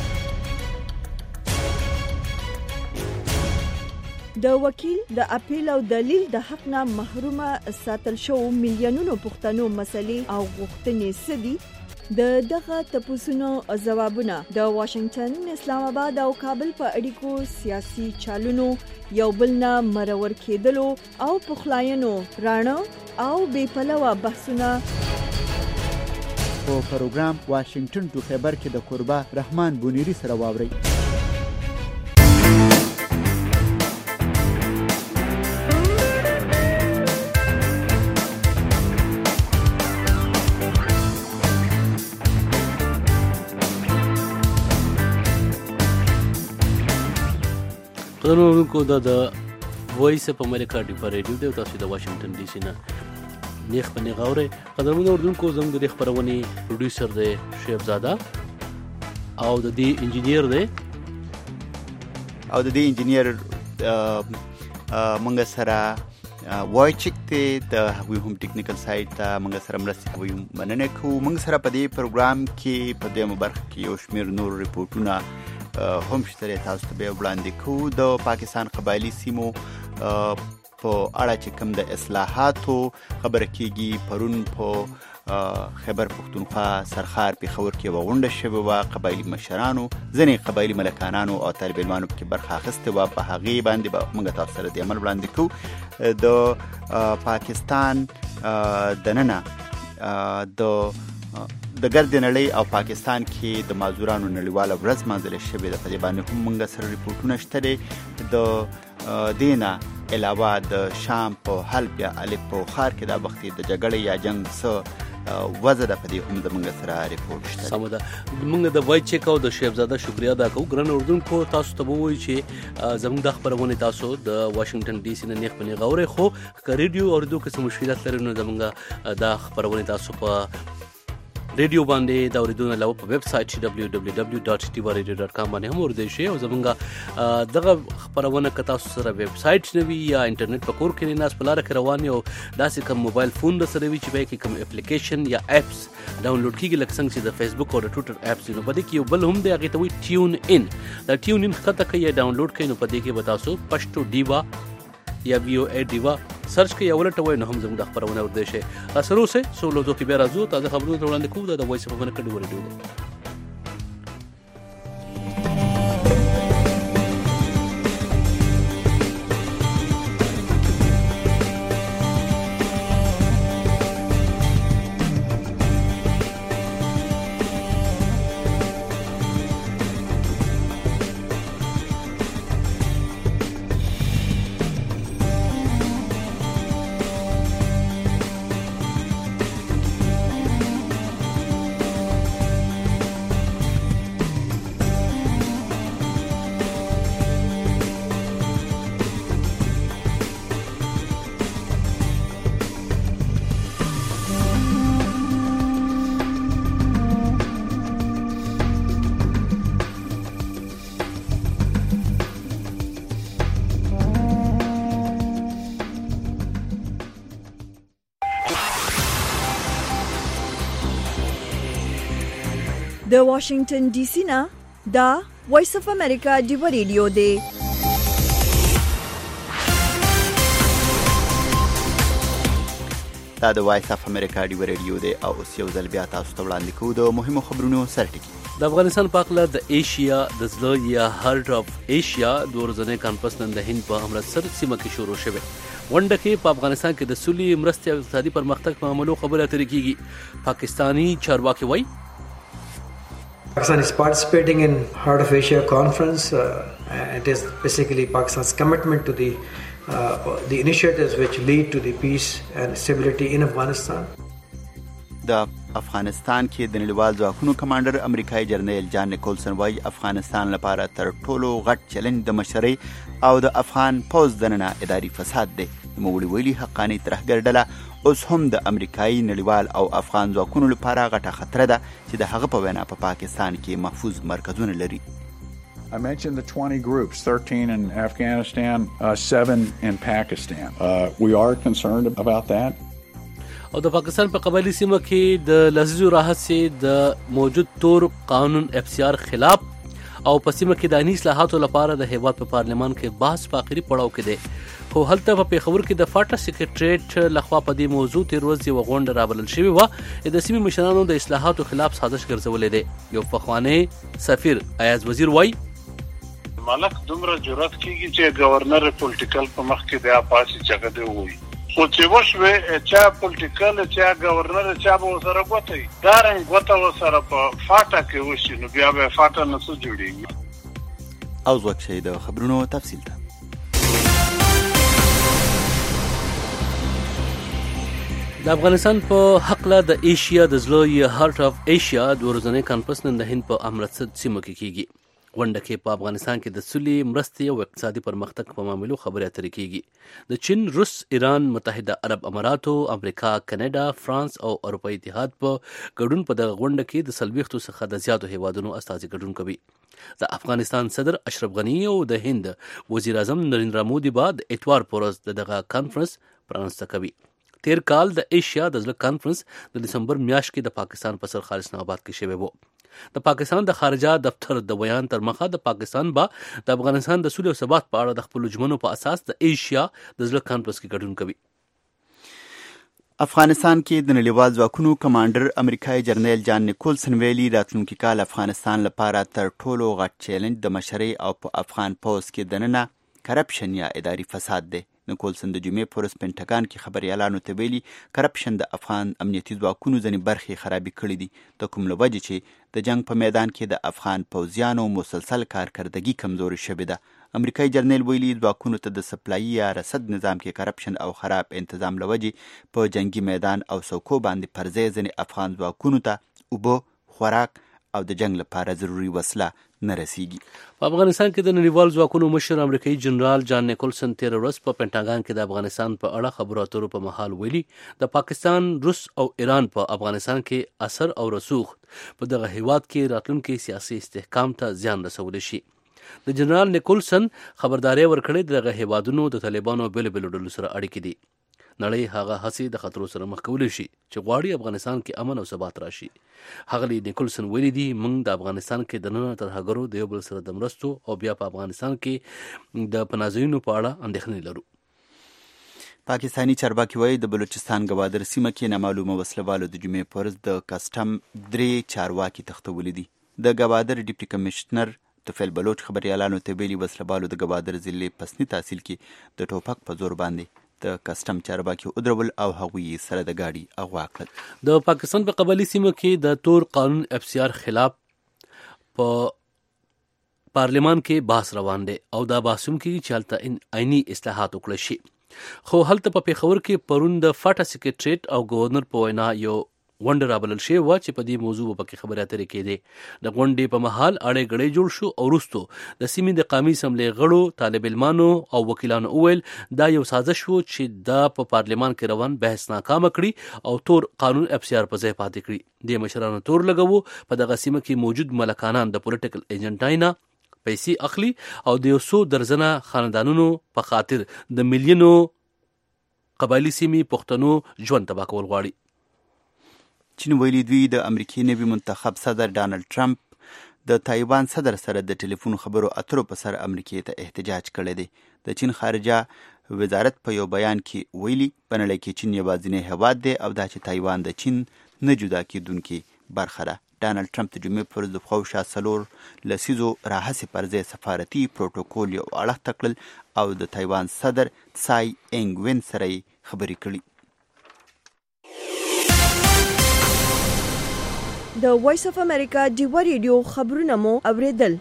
د وکیل د اپیل او دلیل د حق نه محرومه ساتل شو میلیونونو پښتنو مسلې او غوښتنې سدي؟ د دغه تپوسونو ځوابونه د واشنگټن، اسلام آباد او کابل په اړیکو سیاسي چالونو یو بل نه مرور کېدلو او پخلاینو راڼه او بې پلوه بحثونه په پروګرام واشنگټن ټو خیبر کې د قربا رحمان بونیری سره واورئ. قدرمنونکو دا د وایس اف امریکا ډیپا ریډیو دی او تاسو د واشنگټن ډي سي نه نیخ په نیغ اورئ. قدرمنو اردوونکو زموږ د دې خپرونې پروډیوسر دی شیخ زاده او د دې انجینیر دی او د دې انجینیر موږ سره وایچک دی د هغوی هم ټیکنیکل سایډ ته موږ سره مرستې کوي. مننه کوو. موږ سره په دې پروګرام کې په دویمه برخه کې یو شمېر نور ریپورټونه هم شته تاسو ته به وړاندې کوو. د پاکستان قبایلی سیمو په اړه چې کوم د اصلاحاتو خبره کېږي، پرون په خیبر پښتونخوا سرخار پېښور کې یوه غونډه شوې وه. قبایلي مشرانو، ځینې قبایلي ملکانانو او طالب علمانو پکې برخه اخیستې وه. په هغې باندې به موږ تاسو سره د عمل وړاندې کوو. د پاکستان دننه د د ګرد نړۍ او پاکستان کې د معذورانو نړیواله ورځ لمانځل شوې ده. په دې باندې هم موږ سره ریپورټونه شته دي. د دې نه علاوه د شام په حلب یا الیپو ښار کې دا وختي د جګړې یا جنګ څه وضع ده، په دې هم زموږ سره ریپورټ شته. سمه ده. موږ د وای چیک او د شیخ زاده شکریا ادا کوو. ګران اردوونکو تاسو ته به ووایو چې زموږ د خپرونې تاسو د واشنګټن ډي سي نه نیغ په نیغ اورئ، خو که ریډیو اورېدو کې څه مشکلات لري نو زموږ دا خپرونې تاسو په ریډیو باندې د اورېدو نه علاوه په ویب سایټ ډبلیو ډبلیو ډبلیو ډاټ ټي وی ریډیو ډاټ کام باندې هم اوریدلی شئ. او زموږ دغه خپرونه که تاسو سره ویب سایټ نه وي یا انټرنیټ په کور کې نه ناست په لاره کې روان یو داسې کوم موبایل فون درسره وي چې په کې کوم اپلیکیشن یا اپس ډاونلوډ کېږي، لکه څنګه چې د فیسبوک او د ټویټر اپس دي، نو په دې کې یو بل هم دی، هغې ته وایي ټیون ان. دا ټیون ان ښکته کوئ یا ډاونلوډ کوئ نو په دې کې به تاسو پښتو ډیوا یا وی او ای ډیوا سرچ کوئ یا ولټوئ نو هم زموږ د خپرونه اوریدلی شئ. راسره اوسئ. څو لوځو کې بیا راځو، تازه خبرونه ته وړاندې کوو. دا د وایس اف امریکا ډیوا ریډیو دی. د واشنگټن ډي سي نه دا وایس اف امریکا ډیو ریډیو دی. دا د وایس اف امریکا ډیو ریډیو دی او اوس یو ځل بیا تاسو ته وړاندې کوو د مهمو خبرونو سرټکی. د افغانستان په اړه د ایشیا د زړه یا هارت اف ایشیا د ورځنی کانفرنس نن د هند په امرتسر سیمه کې شروع شوه. ونډه کې په افغانستان کې د سولې مرستې او اقتصادي پرمختګ په عملو خبرې اترې کیږي. پاکستانی چارواکي وایي Pakistan is participating in Heart of Asia conference. Uh, it is basically Pakistan's commitment to the uh, the initiatives which lead to the peace and stability in Afghanistan. د افغانستان کې د نړیوال ځواکونو کمانډر امریکایي جنرال جان نیکولسن وايي افغانستان لپاره تر ټولو غټ چیلنج د مشرۍ او د افغان پوز دننه اداري فساد دی. نوموړي ویلي حقاني ترهګر ډله اوس هم د امریکایي نړیوال او افغان ځواکونو لپاره غټه خطر ده چې د هغه په وینا په پاکستان کې محفوظ مرکزونه لري. I mentioned the twenty groups, thirteen in Afghanistan, uh, seven in Pakistan. Uh, we are concerned about that. او د پاکستان په قبایلی سیمه کې د لذیذو راحت سي د موجود تور قانون اف سی آر خلاف او په سیمه کې د عیني اصلاحاتو لپاره د هیواد په پارلمان کې بحث په اخري پړاو کې دی. خو هلته په پیښور کې د فاټا سیکریټریټ لخوا په دې موضوع تیر ورځ یوه غونډه رابلل شوې وه. د سیمې مشرانو د اصلاحاتو خلاف سازش ګرځولی دی. یو پخوانی سفیر ایاز وزیر وایي ملک دومره جرأت کیږي چې گورنر پولیټیکل په مخ کې بیا پاسې چغه دی وایي خو چې وشوه چا پولیټیکل چا گورنر چا به سره غوتای دا رنګ غوته وسره په فاټا کې وشي نو بیا به فاټا نه څه جوړیږي. او ځوک شي د خبرونو تفصیل ته د افغانستان په حق له د ایشیا د زړه یا هارت اف ایشیا د ورځنی کانفرنس نن د هند په امرتسر سیمه کې کیږي. ونډه کې په افغانستان کې د سولې مرستې او اقتصادي پرمختګ په معاملو خبرې اترې کیږي. د چین، روس، ایران، متحده عرب اماراتو، امریکا، کاناډا، فرانس او اروپایي اتحاد په ګډون په دغه غونډه کې د څلوېښتو څخه د زیاتو هیوادونو استازي ګډون کوي. د افغانستان صدر اشرف غني او د هند وزیر اعظم نریندرا مودي به د اتوار په ورځ دغه کانفرنس پرانسته کوي. تیر کال د ایشیا د زړه کانفرنس د دسمبر میاشت کې د پاکستان په سر خالص آباد کې شوی و. د پاکستان د خارجه دفتر د بیان تر مخه د پاکستان به د افغانستان د سولې او ثبات په اړه د خپلو ژمنو په اساس د ایشیا د زړه کانفرنس کې ګډون کوي. افغانستان کې د نړیوال ځواکونو کمانډر امریکایي جنرال جان نیکولسن ویلي راتلونکي کال افغانستان لپاره تر ټولو غټ چیلنج د مشرۍ او په افغان پوز کې دننه کرپشن یا اداري فساد دی. نیکولسن د جمعې په ورځ پینټاګان کې خبریالانو ته ویلي کرپشن د افغان امنیتي ځواکونو ځینې برخې خرابې کړي دي د کوم له وجې چې د جنگ په میدان کې د افغان پوځیانو مسلسل کارکردګي کمزوري شوې ده. امریکایي جرنیل ویلي ځواکونو ته د سپلایي یا رسد نظام کې کرپشن او خراب انتظام له وجې په جنگي میدان او څوکو باندې پر ځای ځینې افغان ځواکونو ته اوبه، خوراک او د جنگ لپاره ضروري وسله نه رسیږي. په افغانستان کې د نړیوال ځواکونو مشر امریکایي جنرال جان نیکولسن تیر ورځ په پینټاګان کې د افغانستان په اړه خبرو اترو په مهال ویلي د پاکستان، روس او ایران په افغانستان کې اثر او رسوخ په دغه هیواد کې راتلونکي سیاسي استحکام ته زیان رسولی شي. د جنرال نیکولسن خبرداري ورکړې دغه هیوادونو د طالبانو بېلو بېلو ډلو سره اړیکې دي. نړۍ هغه هڅې د خطرو سره مخ کولی شي چې غواړي افغانستان کې امن او ثبات راشي. هغلی نیکولسن ویلي دي موږ د افغانستان کې د نن ترهګرو د یو بل سره د مرستو او بیا په افغانستان کې د پناهځایونو په اړه اندېښنې لرو. پاکستانی چارواکي وایي د بلوچستان ګوادر سیمه کې نامعلومه وسلوالو د جمعې په ورځ د کسټم درې چارواکي تښتولي دي. د ګوادر ډیپټي کمشنر طفیل بلوچ خبریالانو ته ویلي وسلوالو د ګوادر ضلع پسني تحصیل کې د ټوپک په زور باندې د کسټم چارواکي ودرول او هغوی سره د ګاډي اغوا کړل. د پاکستان په قبایلی سیمه کې د تور قانون اف سی آر خلاف په پارلمان کې بحث روان دی او دا بحثوم کې چې هلته عیني اصلاحات وکړل شي. خو هلته په پیښور کې پرون د فاټا سیکریټریټ او گورنر په وینا یو غونډه رابلل شوې وه چې په دې موضوع په کې خبرې اترې کېدې. د غونډې په مهال اړې ګړې جوړ شو او وروستو د سیمې د قومي اسمبلۍ غړو، طالب علمانو او وکیلانو وویل دا یو سازش و چې دا په پارلمان کې روان بحث ناکامه کړي او تور قانون اف سی آر په ځای پاتې کړي. د مشرانو تور لګوو په دغه سیمه کې موجود ملکانان د پولیټیکل ایجنټای نه پیسې اخلي او د یو څو درزنه خاندانونو په خاطر د میلیونو قبایلی سیمې پښتنو ژوند تباه کول غواړي. چین ویلي دوی د امریکای نوي منتخب صدر ډانلډ ټرمپ د تایوان صدر سره د ټلیفون خبرو اترو په سر امریکای ته احتجاج کړی دی. د چین خارجه وزارت په یو بیان کې ویلي په نړۍ کې چین یوازینی هیواد دی او دا چې تایوان د چین نه جدا کېدونکې برخه ده. ډانلډ ټرمپ د جمعې پر ورځ د پخوا څلور لسیزو راهیسې پر ځای سفارتي پروتوکول یو اړخته کړل او د تایوان صدر سای اینګ وین سره یې خبرې کړي. د وایس اف امریکا ډیوا ریډیو خبرونه مو اوریدل.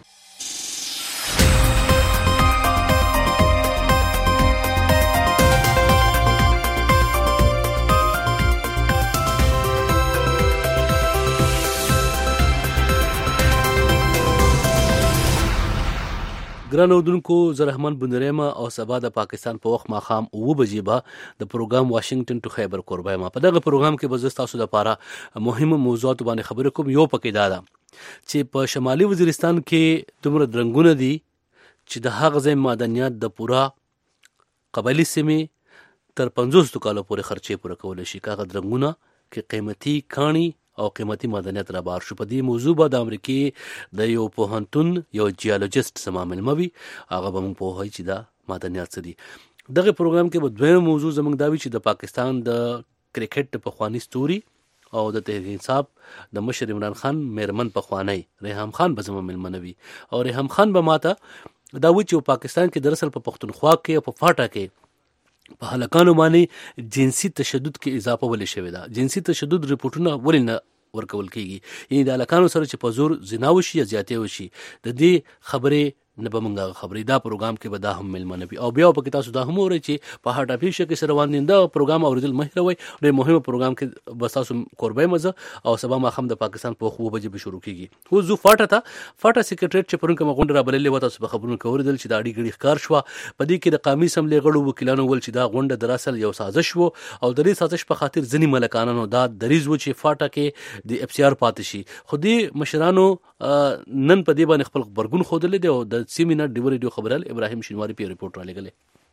ګران اودونکو زه رحمان بندریمه او سبا د پاکستان په وخت ماښام اوه بجې به د پروګرام واشنگټن ټو خیبر کوربای ما په دغه پروګرام کې به زه ستاسو لپاره مهمه موضوعات باندې خبرې کوم. یو پکې دا ده چې په شمالي وزیرستان کې دومره درنګونه دي چې د هغه ځای معدنیات د پوره قبایلي سیمې تر پنځوس کالو پورې خرچې پوره کولی شي. هغه درنګونه کې قیمتي کاڼي او قیمتي معدنیات را بار شو. په دې موضوع به د امریکې د یو پوهنتون یو جیولوجست سما ملمه وي، هغه به موږ پوهوي چې دا معدنیات څه دي. دغه پروګرام کې به دویم موضوع زموږ دا وي چې د پاکستان د کرکټ پخواني ستوري او د تحریک انصاف د مشر عمران خان میرمن پخوانی ریحام خان به زموږ ملمه وي او ریحام خان به ماته دا وایي چې پاکستان کې دراصل په پښتونخوا کې او په فاټا کې په هلکانو باندې جنسي تشدد کې اضافه ولې شوې ده. جنسي تشدد رپورټونه ولې نه ورکول کېږي؟ یعنې د هلکانو سره چې په زور زنا وشي یا زیاتې وشي د دې خبرې نه به موږ خبرې دا پروګرام کې به دا هم ملمنه وي. او بیا پکې تاسو دا هم اورئ چې په هارټ اف ایشیا کې سره روان دي. دا پروګرام اورېدل مه هېروئ. ډېر مهمه پروګرام کې به تاسو کوربی مزه او سبا ماښام د پاکستان په اوه بجې به شروع کېږي. اوس ځو فاټا ته. فاټا سکرټریټ چې پرون کومه غونډه رابللې وه تاسو په خبرونو کې اورېدل چې دا اړي ګړي ښکار شوه. په دې کې د قومي اسمبلۍ غړو وکیلانو ویل چې دا غونډه دراصل یو سازش و او د دې سازش په خاطر ځینې ملکانو دا دریځ و چې فاټا کې د اف سی آر پاتې شي. خو دې مشرانو نن په دې باندې خپل غبرګون ښودلی دی او د سیمینار ډیور خبرال ابراهیم شینواری په ریپورت را لګلې.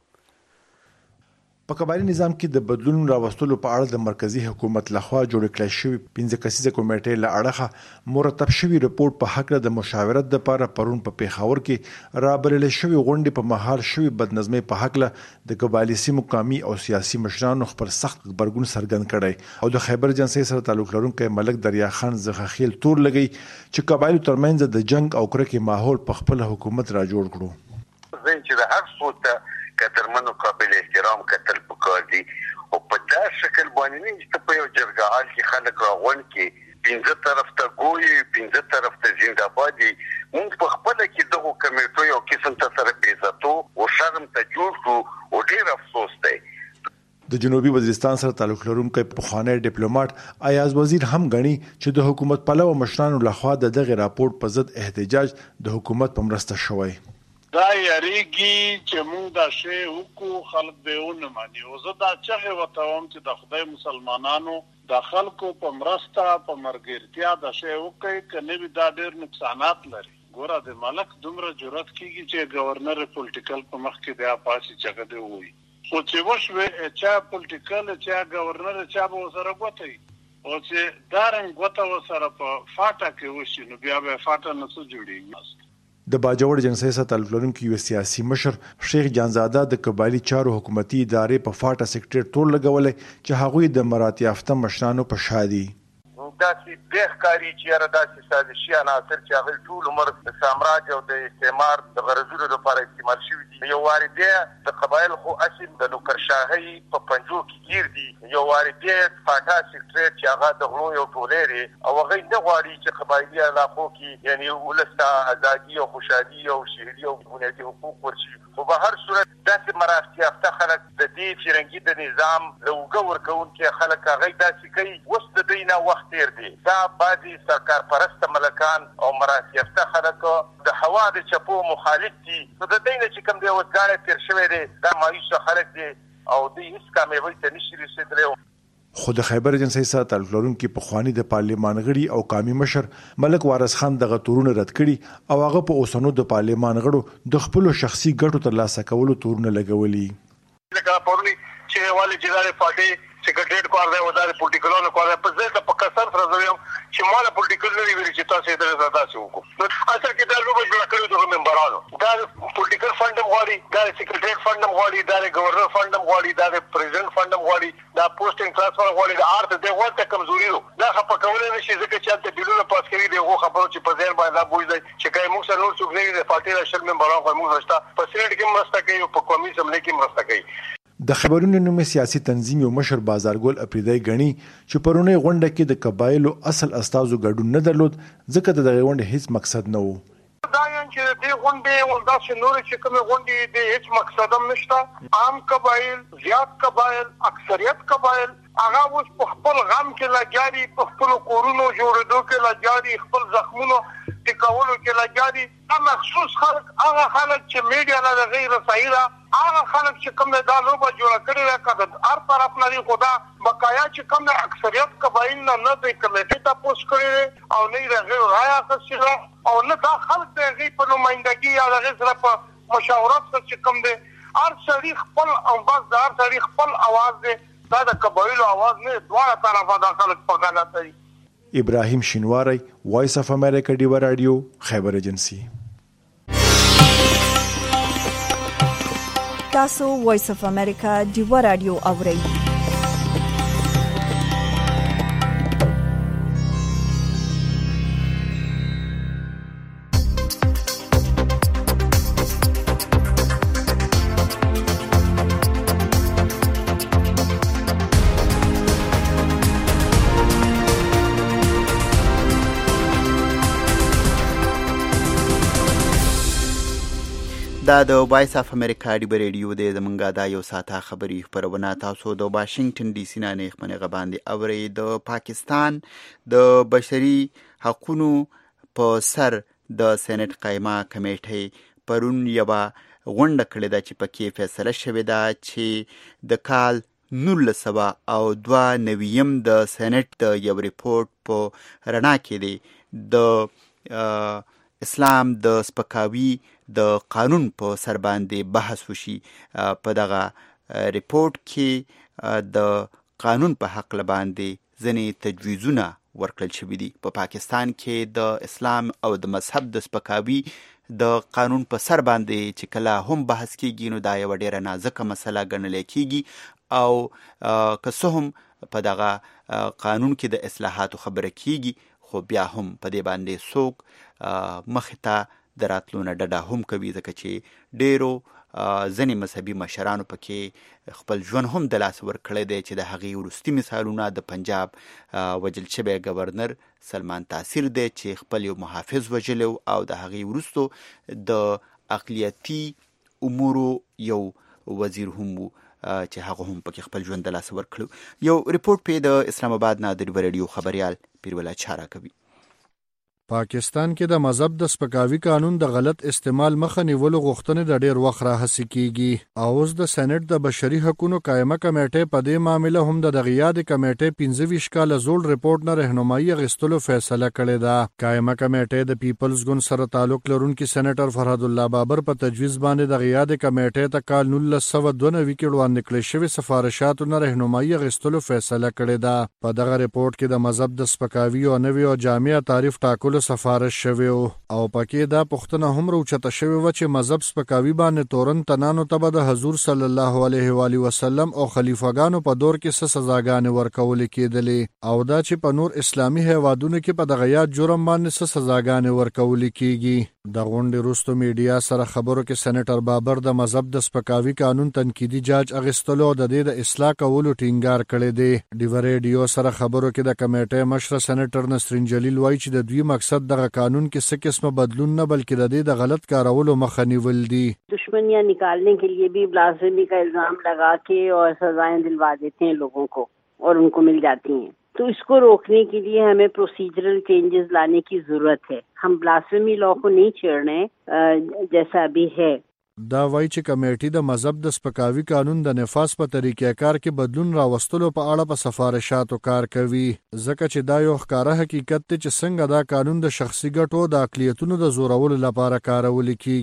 په قبایلي نظام کې د بدلون راوستلو په اړه د مرکزی حکومت لخوا جوړ کړل شوی پنځه کسیزه کمیټې له اړخه مرتب شوی ریپورت په حق د مشاورت لپاره پرون په پیښور کې رابلل شوی غونډې په مهال شوی بدنظمي په حق د قبایلي سیمو قومي او سیاسي مشرانو خپل سخت غبرګون څرګند کړی او د خیبر جنسي سره تعلق لرونکي ملک دریا خان زغخیل تور لګی چې قبایلو ترمنځ د جنگ او کرکې ماحول په خپل حکومت را جوړ کړو. زين چې د هر څه کترمنو قابل احترام کتل پکار دي او په داسې شکل باندې نه چې په یو جرګه حال کې خلک راغون کې پنځه طرف ته ګوي پنځه طرف ته زنده‌باد دي. موږ په خپل کې دغه کمیټو یو قسم ته سره بیزتو او شرم ته جوړ شو او ډېر افسوس دی. د جنوبي وزیرستان سره تعلق لرونکي پخوانی ډیپلوماټ ایاز وزیر هم غني چې د حکومت پلوه مشرانو لخوا د دغه راپورټ په ضد احتجاج د حکومت په مرسته شوی. دا یریږي چې موږ دا شی وکړو خلک به ونه ماني. او زه دا چغې ورته وایم چې د خدای مسلمانانو د خلکو په مرسته په مرګرتیا دا شی وکړي که نه وي دا ډېر نقصانات لري. ګوره د ملک دومره جرأت کېږي چې ګورنر پولیټیکل په مخ کې بیا پاسې چغه دی ووایي. خو چې وشوې چا پولیټیکل چا ګورنر چا به ورسره ګوته وي او چې دا رنګ ګوته ورسره په فاټا کې وشي نو بیا به فاټا نه څه جوړېږي. د باجوړ جنسي سره تعلق لرونکي یو سیاسي مشر شیخ جانزاده د قبایلي چارو حکومتي ادارې په فاټا سکرټریټ تور لګولې چې هغوی د مراتب یافته مشرانو په شادي داسې بېخکاري چې یاره داسې سازشي عناصر چې هغوی ټول عمر د سامراج او د استعمار د غرضونو لپاره استعمال شوي دي. یو وارې بیا د قبایل خو اصل د نوکرشاهۍ په پنجو کې ګیر دي. یو وارې بیا فاټا سکرټریټ چې هغه د غلو یو ټولۍ دی او هغوی نه غواړي چې قبایلي علاقو کې یعنې ولس ته ازادي او خوشحالي او شهري او بنیادي حقوق ورشي. خو په هر صورت داسې مراتب یافته خلک د دې فرنګي د نظام له اوږه ورکوونکي خلک هغوی داسې کوي اوس د دوی نه وخت تېر دی. دا بعضې سرکار پرسته ملکان او مراتب یافته خلک د هوا د چپو مخالف دي. نو د دوی نه چې کوم دی اوس ګاړی تېر شوی دی دا مایوسه خلک دي او دوی هېڅ کامیابۍ ته نشي رسېدلی. خو د خیبر جنسي سره تعلق لرونکي پخواني د پارلمان غړي او قومي مشر ملک وارث خان دغه تورونه رد کړي او هغه په اوسنو د پارلمان غړو د خپلو شخصي ګټو ترلاسه کولو تورونه لګولي. لکه پرونی چې والي جلال پارټي سکرټریټ کار دی او د پولیټیکلونو کار دی په ځای د مالا پولیټیکل نه ویل چې تاسو یې درته داسې وکړو. نو اصل کې دا لوبه جوړه کړې د ممبرانو، دا پولیټیکل فند هم غواړي، دا سیکریټریټ فند هم غواړي، دا گورنر فند هم غواړي، دا پریزیدنت فند هم غواړي، دا پوسټینګ ټرانسفر غواړي. دا ارته د غوته کمزوري ده، دا خپه کولای نشي ځکه چې تاسو بیلونه پاس کوي دغه خبرو چې په ځیر باندې بوج دی چې کای موږ سره نور څوک نه دی فاتحه شل ممبران خو موږ راشته په سینټ کې مرسته کوي او په قومي اسمبلی کې مرسته کوي. د خبرونو نومي سیاسي تنظیم یو مشر بازارګل اپریدای غني چې پرونی غونډه کې د قبایلو اصل استازو ګډون نه درلود ځکه د دغه غونډې هیڅ مقصد نه وو. دا چې د غونډې ولدا چې نور چې کوم غونډې د هیڅ مقصد هم نشته. عام قبایل، زیات قبایل، اکثریت قبایل هغه اوس په خپل غم کې لګیاري، په خپل کورونو جوړېدو کې لګیاري، خپل زخمونو ټیکاولو کې لګیاري. دا مخصوص خلک هغه خلک چې میډیا نه غیر رسایي ده، هغه خلک چې کوم دا لوبه جوړه کړې ده کده هر طرف نه خدا بقایا چې کوم اکثریت قبایل نه نه د کمیټې ته پوس کړي او نه د غیر رایا خاصه او نه دا خلک د غیر په نمائندګي یا د غیر سره په مشاورت سره چې کوم دي هر سړي خپل او بس د هر سړي خپل आवाज دی، دا د قبایلو आवाज نه دواړه طرفه د خلک په غلط دي. ابراهیم شینواری، وایس اف امریکا ډیوا رادیو، خیبر ایجنسی. تاسو وایس اف امریکا ډیوا رادیو اورئ. دا د وایس اف امریکا ډیوا رادیو د زمونږه دا یو ساته خبري خبرونه تاسو د واشنگټن ډي سي نه نه خبرونه باندې اوري. د پاکستان د بشري حقوقو په سر د سېنات قائمه کمیټې پرون یو غونډه کړې ده چې پکې فیصله شوې ده چې د کال نولس سوه او دوه نویم د سېنات د یو ریپورت په رڼا کې دی د اسلام د سپکاوي د قانون په سر باندې بحث وشي. په دغه ریپورت کې د قانون په حق باندې ځینې تجویزونه ورکړل شوي دي. په پاکستان کې د اسلام او د مذهب د سپکاوي د قانون په سر باندې چې کله هم بحث کیږي نو دا یو ډیره نازکه مسله ګڼل کیږي او که څه هم په دغه قانون کې د اصلاحاتو خبره کیږي خو بیا هم په دې باندې څوک مخې ته د راتلو نه ډډه هم کوي ځکه چې ډیرو ځینې مذهبي مشرانو پکې خپل ژوند هم د لاس ورکړی دی چې د هغې وروستي مثالونه د پنجاب وژل شوی گورنر سلمان تاثیر دی چې خپل یو محافظ وژلی او د هغې وروستو د اقلیتي امورو یو وزیر هم و چې هغه هم پکې خپل ژوند د لاس ورکړو. یو ریپورت په د اسلام آباد نه د ډیوا رادیو خبريال پیروله چاره کوي. پاکستان کې د مذهب د سپکاوي قانون د غلط استعمال مخه نیولو غوښتنې د ډیر وخت راهڅ کیږي او اوس د سېنات د بشري حقوقو قائمه کمیټې په دې معاملې هم د دغیاد کمیټې پنځه ویشت کال زوړ ریپورت نه رهنمایي غوښتلو فیصله کړې ده. قائمه کمیټې د پیپلز ګوند سره تعلق لرونکي سېنیټر فرهاد الله بابر په تجویز باندې دغیاد کمیټې ته کال نولس سوه دوه نوي کې وړاندې کړې شوې سفارشاتو نه رهنمایي غوښتلو فیصله کړې ده. په دغه ریپورت کې د مذهب د سپکاوي او نوي او جامع تعریف ټاکلو سفارش شوی او پکې دا پښتنه هم روچته شوی و چې مذهب سپکاوي باندې تورن تنانو ته د حضور صلی الله علیه و علیه وسلم او خلیفګانو په دور کې څه سزاګانې ورکول کېدلې او دا چې په نور اسلامي هیوادونو کې په دغه یاد جرم باندې څه سزاګانې ورکول کېږي. د غونډې وروسته میډیا سره خبرو کې سېنیټر بابر د مذهب د سپکاوي قانون تنقیدي جاج اغستلو د دې د اصلاح کولو ټینګار کړی دی. ډیوا رادیو سره خبرو کې د کمیټې مشر سېنیټر نسرین جلیل وایي چې د دوی مقصد دغه قانون کې څه قسمه بدلون نه بلکې د دې د غلط کارولو مخه نیول دي. دشمنیاں نکالنے کے لیے بھی بلاسفیمی کا الزام لگا کے اور سزائیں دلوا دیتے ہیں لوگوں کو اور ان کو مل جاتی ہیں. تو اس کو روکنے کے لیے ہمیں پروسیجرل چینجز لانے کی ضرورت ہے. ہم بلاسفیمی لا کو نہیں چھیڑ رہے جیسا ابھی ہے. دا وایي چې کمیټې د مذهب د سپکاوي قانون د نفاذ په طریقې کار کې بدلون راوستلو په اړه په سفارشاتو کار کوي ځکه چې دا یو ښکاره حقیقت دی چې څنګه دا قانون د شخصي ګټو د اقلیتونو د زورولو لپاره کارول کیږي.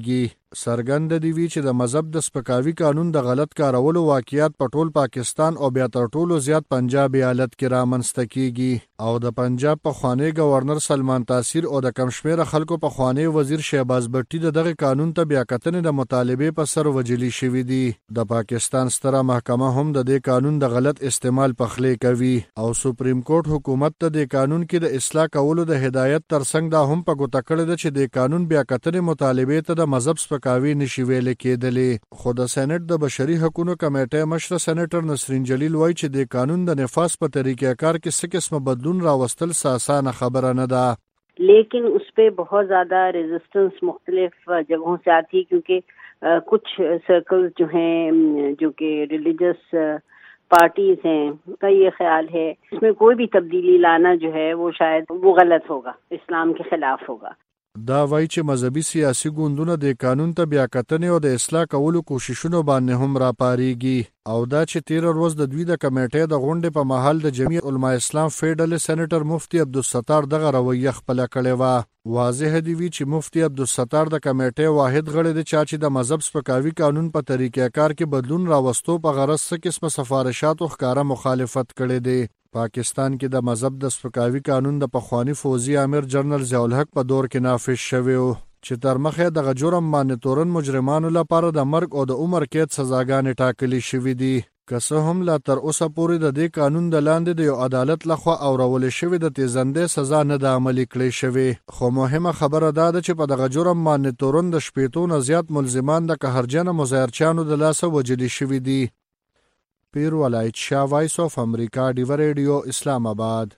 سرګند دی وی چې د مذهب د سپکاوي قانون د غلط کارولو واقعیت په ټول پاکستان او بیا تر ټولو زیات پنجاب ایالت کې رامنځته کیږي او د پنجاب په خوانی گورنر سلمان تاثیر او د کمشمیر خلکو په خوانی وزیر شهباز بټي د دغه قانون ته بیا کتنې د مطالبه په سر وجلی شوې دي. د پاکستان ستره محکمه هم د دې قانون د غلط استعمال پخلې کوي او سپریم کورټ حکومت ته د قانون کې د اصلاح کولو د هدایت ترڅنګ دا هم په ګوته کړی ده چې د قانون بیا کتنې مطالبه ته د مذهب سپکاوي نشي ویل کېدلې. خو د سېنات د بشري حقوقو کمیټې مشر سېنیټر نسرین جلیل وایي چې د قانون د نفاذ په طریقه کار کې څه قسمه بدلون راوستل آسان خبره نه ده. लेकिन उस पे बहुत ज़्यादा रेजिस्टेंस मुख्तलिफ जगहों से आती है क्योंकि कुछ सर्कल्स जो हैं जो कि रिलीजियस पार्टीज हैं का ये ख्याल है इसमें कोई भी तब्दीली लाना जो है वो शायद वो गलत होगा, इस्लाम के खिलाफ होगा. دا وایي چې مذهبي سیاسي ګوندونه د قانون ته بیا کتنې او د اصلاح کولو کوششونو باندې هم راپاریږي او دا چې تیر ورځ د دوی د کمیټې د غونډې په محل د جمعیت علما اسلام فیډرل سېنیټر مفتی عبدالستار دغه رویه خپل کړې و. واضح دی وی چې مفتی عبدالستار د کمیټې واحد غړی دی چې د مذهب سپکاوي قانون په طریقې کار کې بدلون راوستو په غرض څه قسمه سفارشات او ښکارا مخالفت کړي دي. پاکستان کې د مذهب د سپکاوي قانون د پخوانی فوزي امیر جنرال ضیاء الحق په دور کې نافذ شوی و چې تر مخه د جرم باندې تورن مجرمانو لپاره د مرګ او د عمر قید سزاګانې ټاکلې شوې دي. که څه هم لا تر اوسه پورې د دې قانون د لاندې د یو عدالت لخوا اورول شوی د تیزندې سزا نه د عملي کړې شوې. خو مهمه خبره دا ده چې په دغه جرم باندې تورن د شپېتو نه زیات ملزمان د قهرجن مظاهرچیانو د لاسه وجلي شوي دي. پیر ولایت شاه، وایس آف امریکا، ډیو ریډیو، اسلام آباد.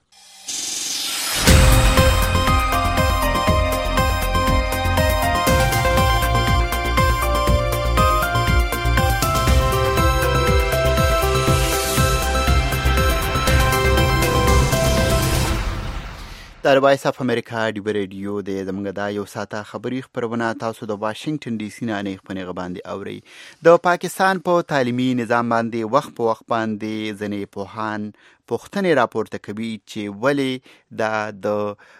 د وایس اف امریکا ډیو ریډیو د زمونږ دا یو ساعته خبري خبرونه تاسو د واشنگټن ډي سي نه نه خپنه باندې اوري. د پاکستان په تعلیمي نظام باندې وخت په وخت باندې ځنې پوهان پوښتنې راپورته کوي چې ولې دا د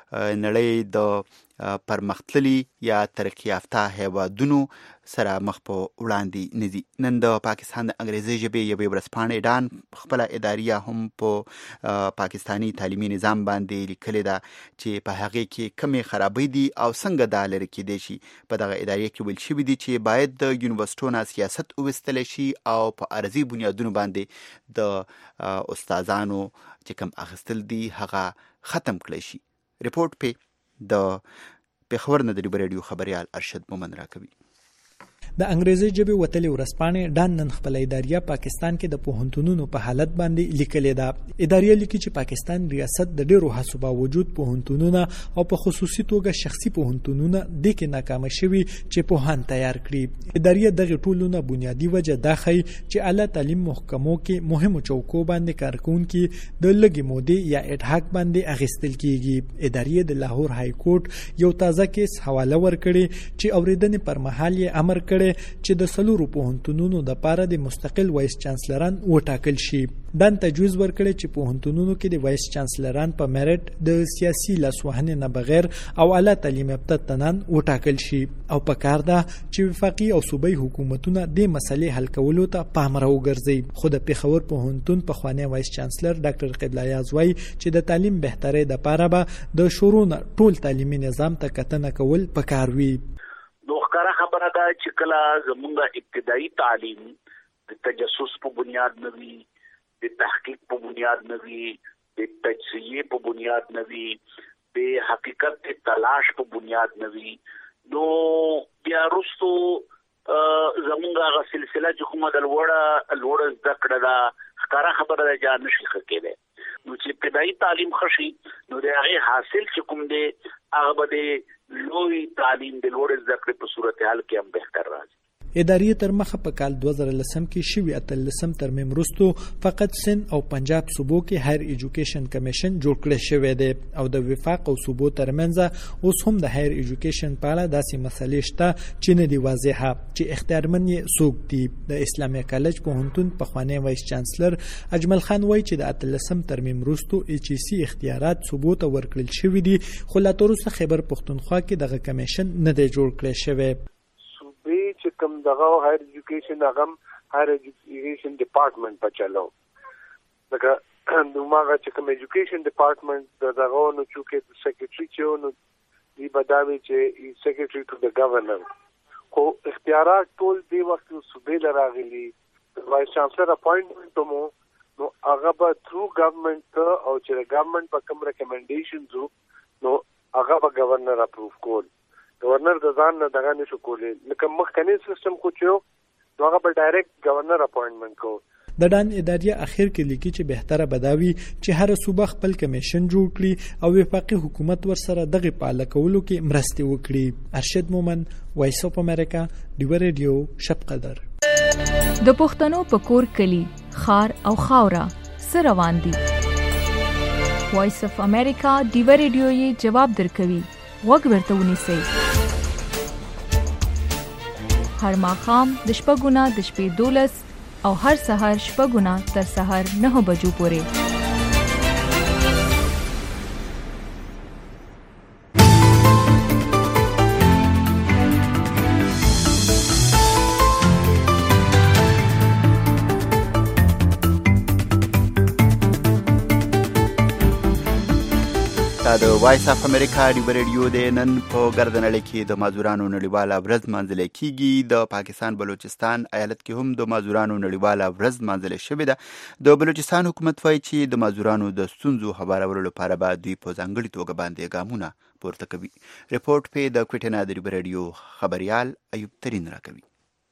نړۍ د پرمختللي یا ترقی یافته هیوادونو سره مخ په وړاندې ندي. نن د پاکستان د انګریزي ژبې یوې ورځپاڼې ډان خپل اداریه هم په پاکستانی تعلیمي نظام باندې لیکلې ده چې په هغه کې کمی خرابې دي او څنګه دا لري کېدای شي. په دغه اداریه کې ویل شوي دي چې باید د یونیورسيټو نه سیاست وویستل شي او په ارضي بنیادونو باندې د استادانو چې کوم اخیستل دي هغه ختم کړی شي. ریپورت په د پیښور نه د ډیو ریډیو خبريال ارشد مومن راکوي. د انګریزي ژبې وتلې ورځپاڼې ډان نن خپل اداریه پاکستان کې د پوهنتونونو په حالت باندې لیکلې ده. اداریه لیکي چې پاکستان ریاست د ډیرو هڅو باوجود پوهنتونونه او په خصوصي توګه شخصي پوهنتونونه د کې ناکام شوي چې پوهان تیار کړي. اداریه دغه ټولونه بنیادی وجه دا ښيي چې اعلی تعلیم محکمو کې مهمو چوکو باندې کارکونکي د لګي مودې یا اډهاک باندې اغستل کیږي. اداریه د لاهور های کورټ یو تازه کیس حواله ورکړي چې اوریدنې پر مهال یې امر کړي چې د سلورو پوهنتونونو د پاره د مستقل وایس چانسلران وټاکل شي. دان تجویز ورکړي چې پوهنتونونو کې د وایس چانسلران په میرټ د سیاسي لاسوهنې نه بغیر او اعلی تعلیم یافته تنان وټاکل شي او په کار ده چې وفاقي او صوبایي حکومتونه د مسلې حل کولو ته پام راوګرځي. خو د پیښور پوهنتون په خوانی وایس چانسلر ډاکټر قبله یاز وایي چې د تعلیم بهتري د پاره به د شورونه ټول تعلیمي نظام ته کتنه کول پکار وي. دوخکاره خبره ده چې کله زمونږ ابتدایي تعلیم د تجسس په بنیاد نه وي، د تحقیق په بنیاد نه وي، د تجزیه په بنیاد نه وي، د حقیقت تلاش په بنیاد نه وي، نو بیا وروستو زمونږ هغه سلسله چې کومه د لوړه لوړه زده کړه ده ښکاره خبره ده چې نشي ښه کېدی. نو چې ابتدایي تعلیم ښه شي نو د هغې حاصل چې کوم دی هغه به د لوی تعلیم د لوړې زده کړې په صورتحال کې هم بهتر راځي. ادارې تر مخه په کال دوه زره لسم کې شوي اتلسم ترمیم وروستو فقط سند او پنجاب صوبو کې هایر ایجوکیشن کمیشن جوړ کړی شوی دی او د وفاق او صوبو ترمنځ اوس هم د هایر ایجوکیشن په اړه داسې مسلې شته چې نه دي واضحه چې اختیارمن یې څوک دي. د اسلامي کالج پوهنتون پخوانی وایس چانسلر اجمل خان وایي چې د اتلسم ترمیم وروستو ایچ ای سی اختیارات صوبو ته ورکړل شوي دي خو لا تر اوسه خیبر پښتونخوا کې دغه کمیشن نه دی جوړ کړی شوی. چې کوم دغه هایر ایجوکیشن هغه هایر ایجوکیشن ډپارټمنټ په چلو دغه نو ماغه چې کوم ایجوکیشن ډپارټمنټ دغه نو چې سیکریټری چې نو دی بداوی چې سیکریټری ټو د گورنر خو اختیارات ټول دی وخت صوبې لراغلي وایس چانسلر اپاینټمنټ مو نو هغه به تھرو گورنمنت او چې گورنمنت په کوم ریکمنډیشنز نو هغه به گورنر اپروف کول گورنر د ځان نه دغه نشو کولې لکه مخکنی سیستم کو چې نو هغه به ډایرکټ گورنر اپاینټمنټ کو د ډان اداریه اخر کې لیکي چې بهتره بداوي چې هر صوبه خپل کمیشن جوړ کړي او وفاقي حکومت ورسره دغه پاله کولو کې مرسته وکړي. ارشد مومن، وایس اف امریکا، ډیو ریډیو، شپ قدر. د پښتنو په کور کلی خار او خاورا سره روان دي. وایس اف امریکا ډیو ریډیو یې جواب درکوي. وګ ورته ونیسئ. هر ماښام د شپږونه د شپې دولس او هر سحر شپږونه تر سحر نه بجو پورې. د وایس اف امریکا ډیو ریډیو د نن په ګردنړۍ کې د مازورانو نړیواله ورځ لمانځل کیږي. د پاکستان بلوچستان ایالت کې هم د مازورانو نړیواله ورځ لمانځل شوې ده. د بلوچستان حکومت وایي چې د مازورانو د ستونزو هوارولو لپاره به دوی په ځانګړي توګه باندې ګامونه پورته کوي. ریپورت په د کوټه نه د ډیو ریډیو خبريال ایوب ترين راکوي.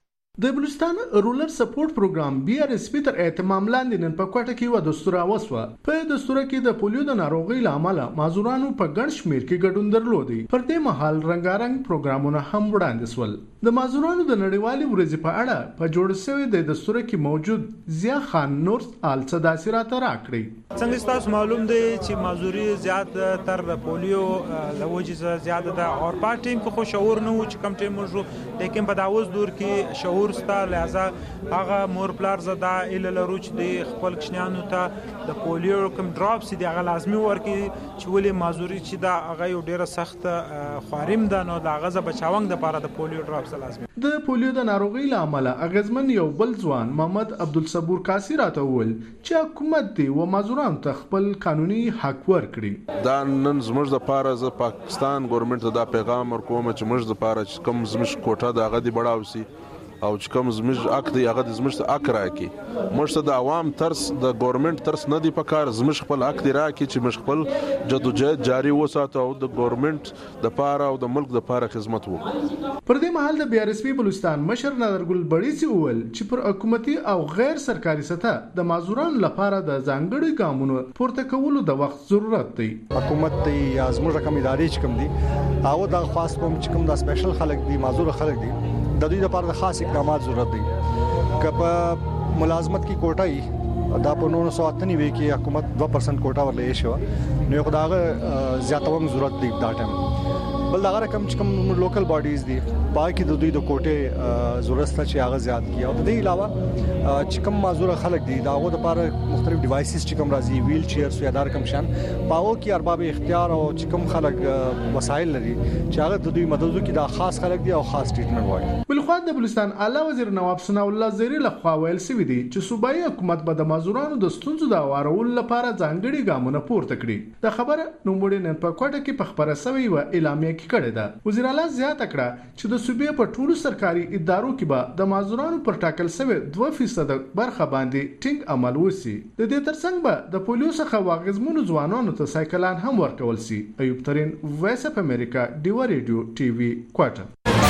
د بلوچستان رولر سپورټ پروګرام بي ار اس پی تر اهتمام لاندې نن په کوټه کې و دستور وسوه. په دستور کې د پولیو د ناروغي لامل مازورانو په ګڼ شمیر کې ګډون درلودي. پر دې مهال رنگارنګ پروګرامونه هم وړاندې سول. د مازورانو د نړیوالې ورځې په اړه په جوړ شوی د دستور کې موجود ضیا خان نور آل صدا سرات راکړي. څنګه تاسو معلوم دی چې مازوري زیات تر پولیو لوجه زیات ده او په ټیم کې خو شعور نه و چې کم ټیم موجود لیکن په داوز دور کې شعور ورستا لہذا هغه مور پلار زدا ال لروچ دی خپل کشنیانو ته د پولیو کوم ډراپس دی هغه لازمي ورکی چې ولې مازوري چې دا هغه یو ډیره سخت خواریم ده نو دا غزه بچاونګ د لپاره د پولیو ډراپس لازمي. د پولیو د ناروغي لامل اغزمن یو بل ځوان محمد عبدالصبور کاسی راته ول چې حکومت دی و مازوران ته خپل قانوني حق ورکړي. دا نن زموږ د لپاره ز پاکستان ګورنمنت دا پیغام ورکوم چې موږ د لپاره کوم زموږ کوټه د هغه دی بڑاوسی او چې کوم زموږ حق دی هغه زموږ حق راکړي. موږ ته د عوام ترس د ګورنمنت ترس نه دی پکار زموږ خپل حق دی راکړي چې موږ خپل جدوجہد جاری وساتو او د ګورنمنت د لپاره او د ملک د لپاره خدمت وکړو. پر دې مهال د بي ار اس پی بلوچستان مشر نادرګل بړیسی اول چې پر حکومتي او غیر سرکاري سطح د مازورانو لپاره د ځانګړي ګامونو پورته کولو د وخت ضرورت دی. حکومت ته یا زموږ کوم ادارې چې کوم دي او د خاص کوم چې کوم د سپیشل خلک دي مازور خلک دي د دوی لپاره خاص اقدامات ضرورت دي. که په ملازمت کې کوټه دا په نولس سو اتنوي کې حکومت دو پرسنټ کوټه ورلې شو نو یو داغه زیاتوم ضرورت دی دا ټایم. بل دا رقم چې کوم لوکل باډیز دي باقي د دوی د کوټه ضرورت چې هغه زیات کی او د دې علاوه چې کوم معذور خلک دي داغه د لپاره مختلف ډیوایسز چې کوم راځي ویل چیرز یا دار کم شان پاو کې ارباب اختیار او چې کوم خلک وسایل لري چې هغه د دوی مدد کوي دا خاص خلک دي او خاص ټریټمنټ وایي. بل خو د بلوچستان اعلی وزیر نواب ثناء الله زری له خوا ویل سوي دي چې صوبایي حکومت به د مازورانو د ستونزو د وارولو لپاره ځانګړي ګامونه پورته کړي. د خبره نوموړي نن په کوټه کې په خبره سوي و اعلامیه کې کړې ده. وزیر اعلی زیاته کړه چې د صوبې په ټولو سرکاري ادارو کې به د مازورانو پر ټاکل شوی دوه فیصد برخه باندې ټینګ عمل وسی. د دې ترڅنګ به د پولیو څخه واغزمنو ځوانانو ته سایکلان هم ورکول سي. ایوب ترين، وایس اف امریکا، ډیو ریډیو ټي وي کوټه.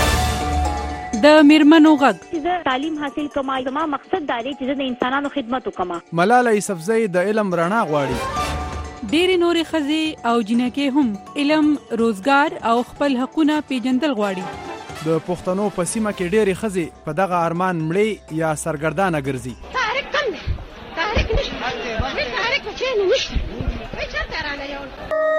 د میرمنو غږ چې تعلیم حاصل کما زما مقصد دا دی چې د انسانانو خدمت وکما. ملاله یوسفزۍ د علم رڼا غواړي. ډېری نورې ښځې او جنکې هم علم، روزګار او خپل حقونه پیژندل غواړي. د پښتنو په سیمه کې ډېری ښځې په دغه ارمان مړې یا سرګردانه ګرځي. تاریخ کم دی، تاریخ نشته، هیڅ تاریخ پکې نه نشته، هیڅ چرته رانه یو.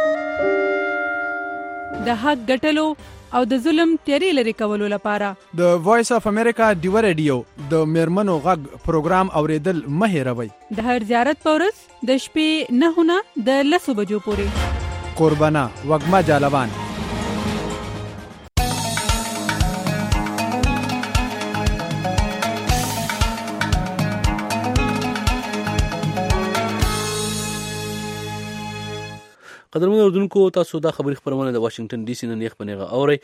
د حق ګټلو او د ظلم تیارې لرې کولو لپاره د وایس اف امریکا ډیو ریډیو د میرمنو غږ پروګرام اوریدل مه هېروئ. د هر زیارت په ورځ د شپې نهه نه د لسو بجو پورې. قربانه وږمه جالبان. قدرمن اردوونکو تاسو دا خبري خبرونه د واشنگټن ډي سي نه نیخ پنهغه اوري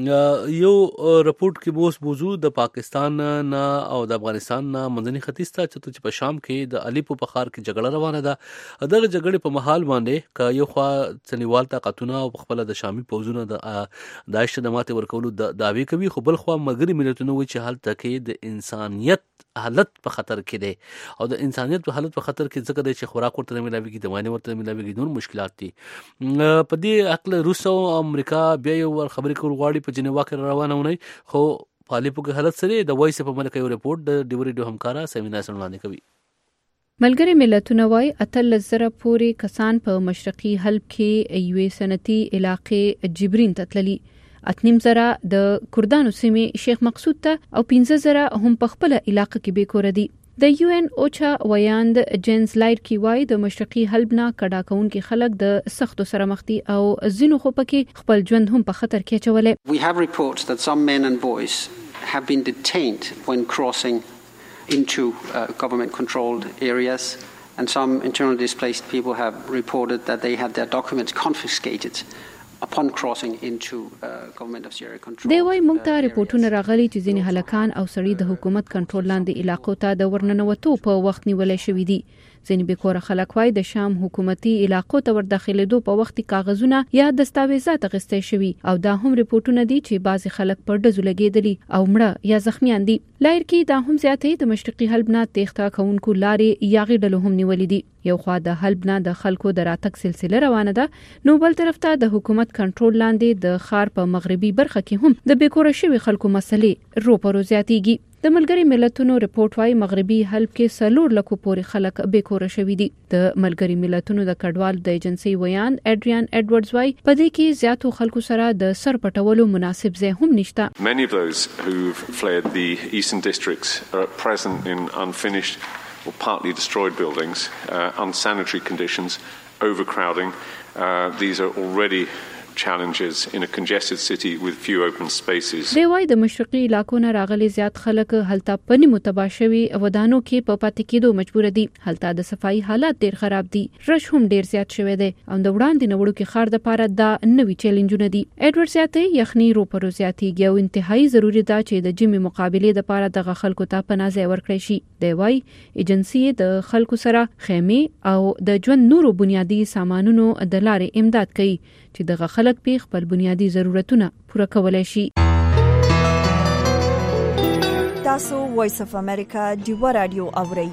یو رپورت کې بوس بوزو د پاکستان نه او د افغانستان نه منځني ختیځ ته چې په شام کې د الیپو په ښار کې جګړه روانه ده. دغه جګړې په محل باندې ک یو خوا څنیوال طاقتونه او خپل د شامي پوځونو د داعش د ماته ورکولو دعوی کوي، خو بل خوا مګری ملتونه وایي چې حالت کې د انسانيت حالت په خطر کې دی او د انسانيت په حالت په خطر کې ځکه د چې خوراک ورته ملاويږي، د معنی ورته ملاويږي، نور مشکلات دي. په دې عقل روس او امریکا بیا یو خبرې کول غواړي په جنیوا کې روانه ونی، خو په الیپو کې حالت سره د وایس په ملک یو ریپورت د ډیوریډیو همکارا سیمینار وړاندې کوي. ملګری ملتونه وايي اتلس زره پورې کسان په مشرقي حلب کې یوې سنتي علاقې جبرین ته تللي، اتنیم زره د کردانو سیمې شیخ مقصود ته او پنځه زره هم په خپل علاقه کې بیکور دي. د یو ان اوچا ویاند جینز لایډ کی وای د مشرقي حلب نه کډا کونکي خلک د سختو سره مخ دي او ځینو خو پکې خپل ژوند هم په خطر کې چولې. We have reports that some men and boys have been detained when crossing into uh, government controlled areas, and some internally displaced people have reported that they had their documents confiscated upon crossing into uh, government of Syria control. دی وای موږ ته ریپورتونه راغلي چې ځینې هلکان او سړي د حکومت کنټرول لاندې علاقو ته د ورننوتو په وخت نیولای شوي دي. ځینې بیکوره خلک وای د شام حکومتي علاقو ته ورداخلېدو په وخت کاغذونه یا دستاویزات اخیستل شوي او دا هم ریپورتونه دي چې بعضې خلک پر ډزو لګېدلي او مړه یا زخمیان دي. لایر کې دا هم زیاتې د مشرقي حلب نه تېښته کوونکو لارې یاغي ډلو هم نیولې دي. یو خوا د حلب نه د خلکو د راتګ سلسله روانه ده، نو بل طرف ته د حکومت کنټرول لاندې د ښار په مغربي برخه کې هم د بیکوره شوي خلکو مسلې روپرو زیاتېږي. د ملګری ملتونو ریپورت وايي مغربي حلب کې څلور لکو پورې خلک بیکوره شوي دي. د ملګری ملتونو د کډوال د ایجنسی ویان اډریان ایډورډز وايي په دې کې زیاتو خلکو سره د سر پټولو مناسب ځای هم نشته. Many of those who've fled the eastern districts are at present in unfinished or partly destroyed buildings, uh, unsanitary conditions, overcrowding. Uh, these are already challenges in a congested city with few open spaces. دی وای د مشرقي علاقو نه راغلي زیات خلک هلته په نیمو تباه شوي ودانو کې په پاتې کېدو مجبور دي. هلته د صفایي حالات ډیر خراب دي، رش هم ډیر زیات شوی دی او د وړاندې نه وړو کې ښار دپاره دا نوي چیلنجونه دي. ایډورډ زیاتوي یخني روپرو زیاتېږي او انتهایي ضروري ده چې د ژمي مقابلې دپاره دغه خلکو ته پناه ځای ورکړی شي. دی وای ایجنسي د خلکو سره خیمې او د ژوند نورو بنیادي سامانونو د لارې امداد کوي چې دغه خلک په خپل بنیادي ضرورتونه پوره کولای شي. تاسو وایس اف امریکا ډیو رادیو اورئ.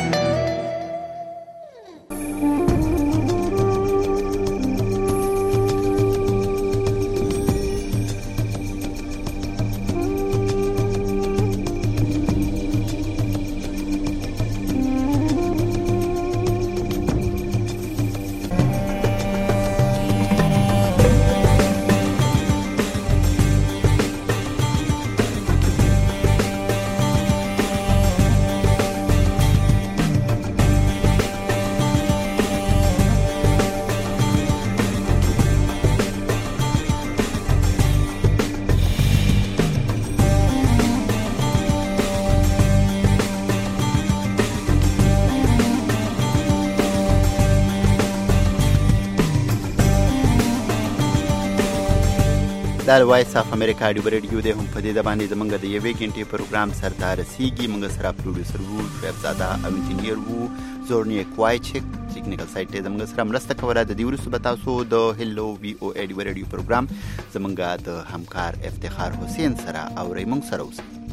دا وایس اف امریکا ډیو ریډیو د هم په دې د باندې زمونږ د یوې غنټې پروګرام سره رسیږي. موږ سره پروډوسر وو شعیب زاده او انجینیر وو زورنی کوایچک، ټیکنیکل سایت ته زمونږ سره مرسته کوله. د دې وروسته به تاسو د هلو وی او ای ډیو ریډیو پروګرام زمونږ د همکار افتخار حسین سره اورئ. موږ سره اوسئ.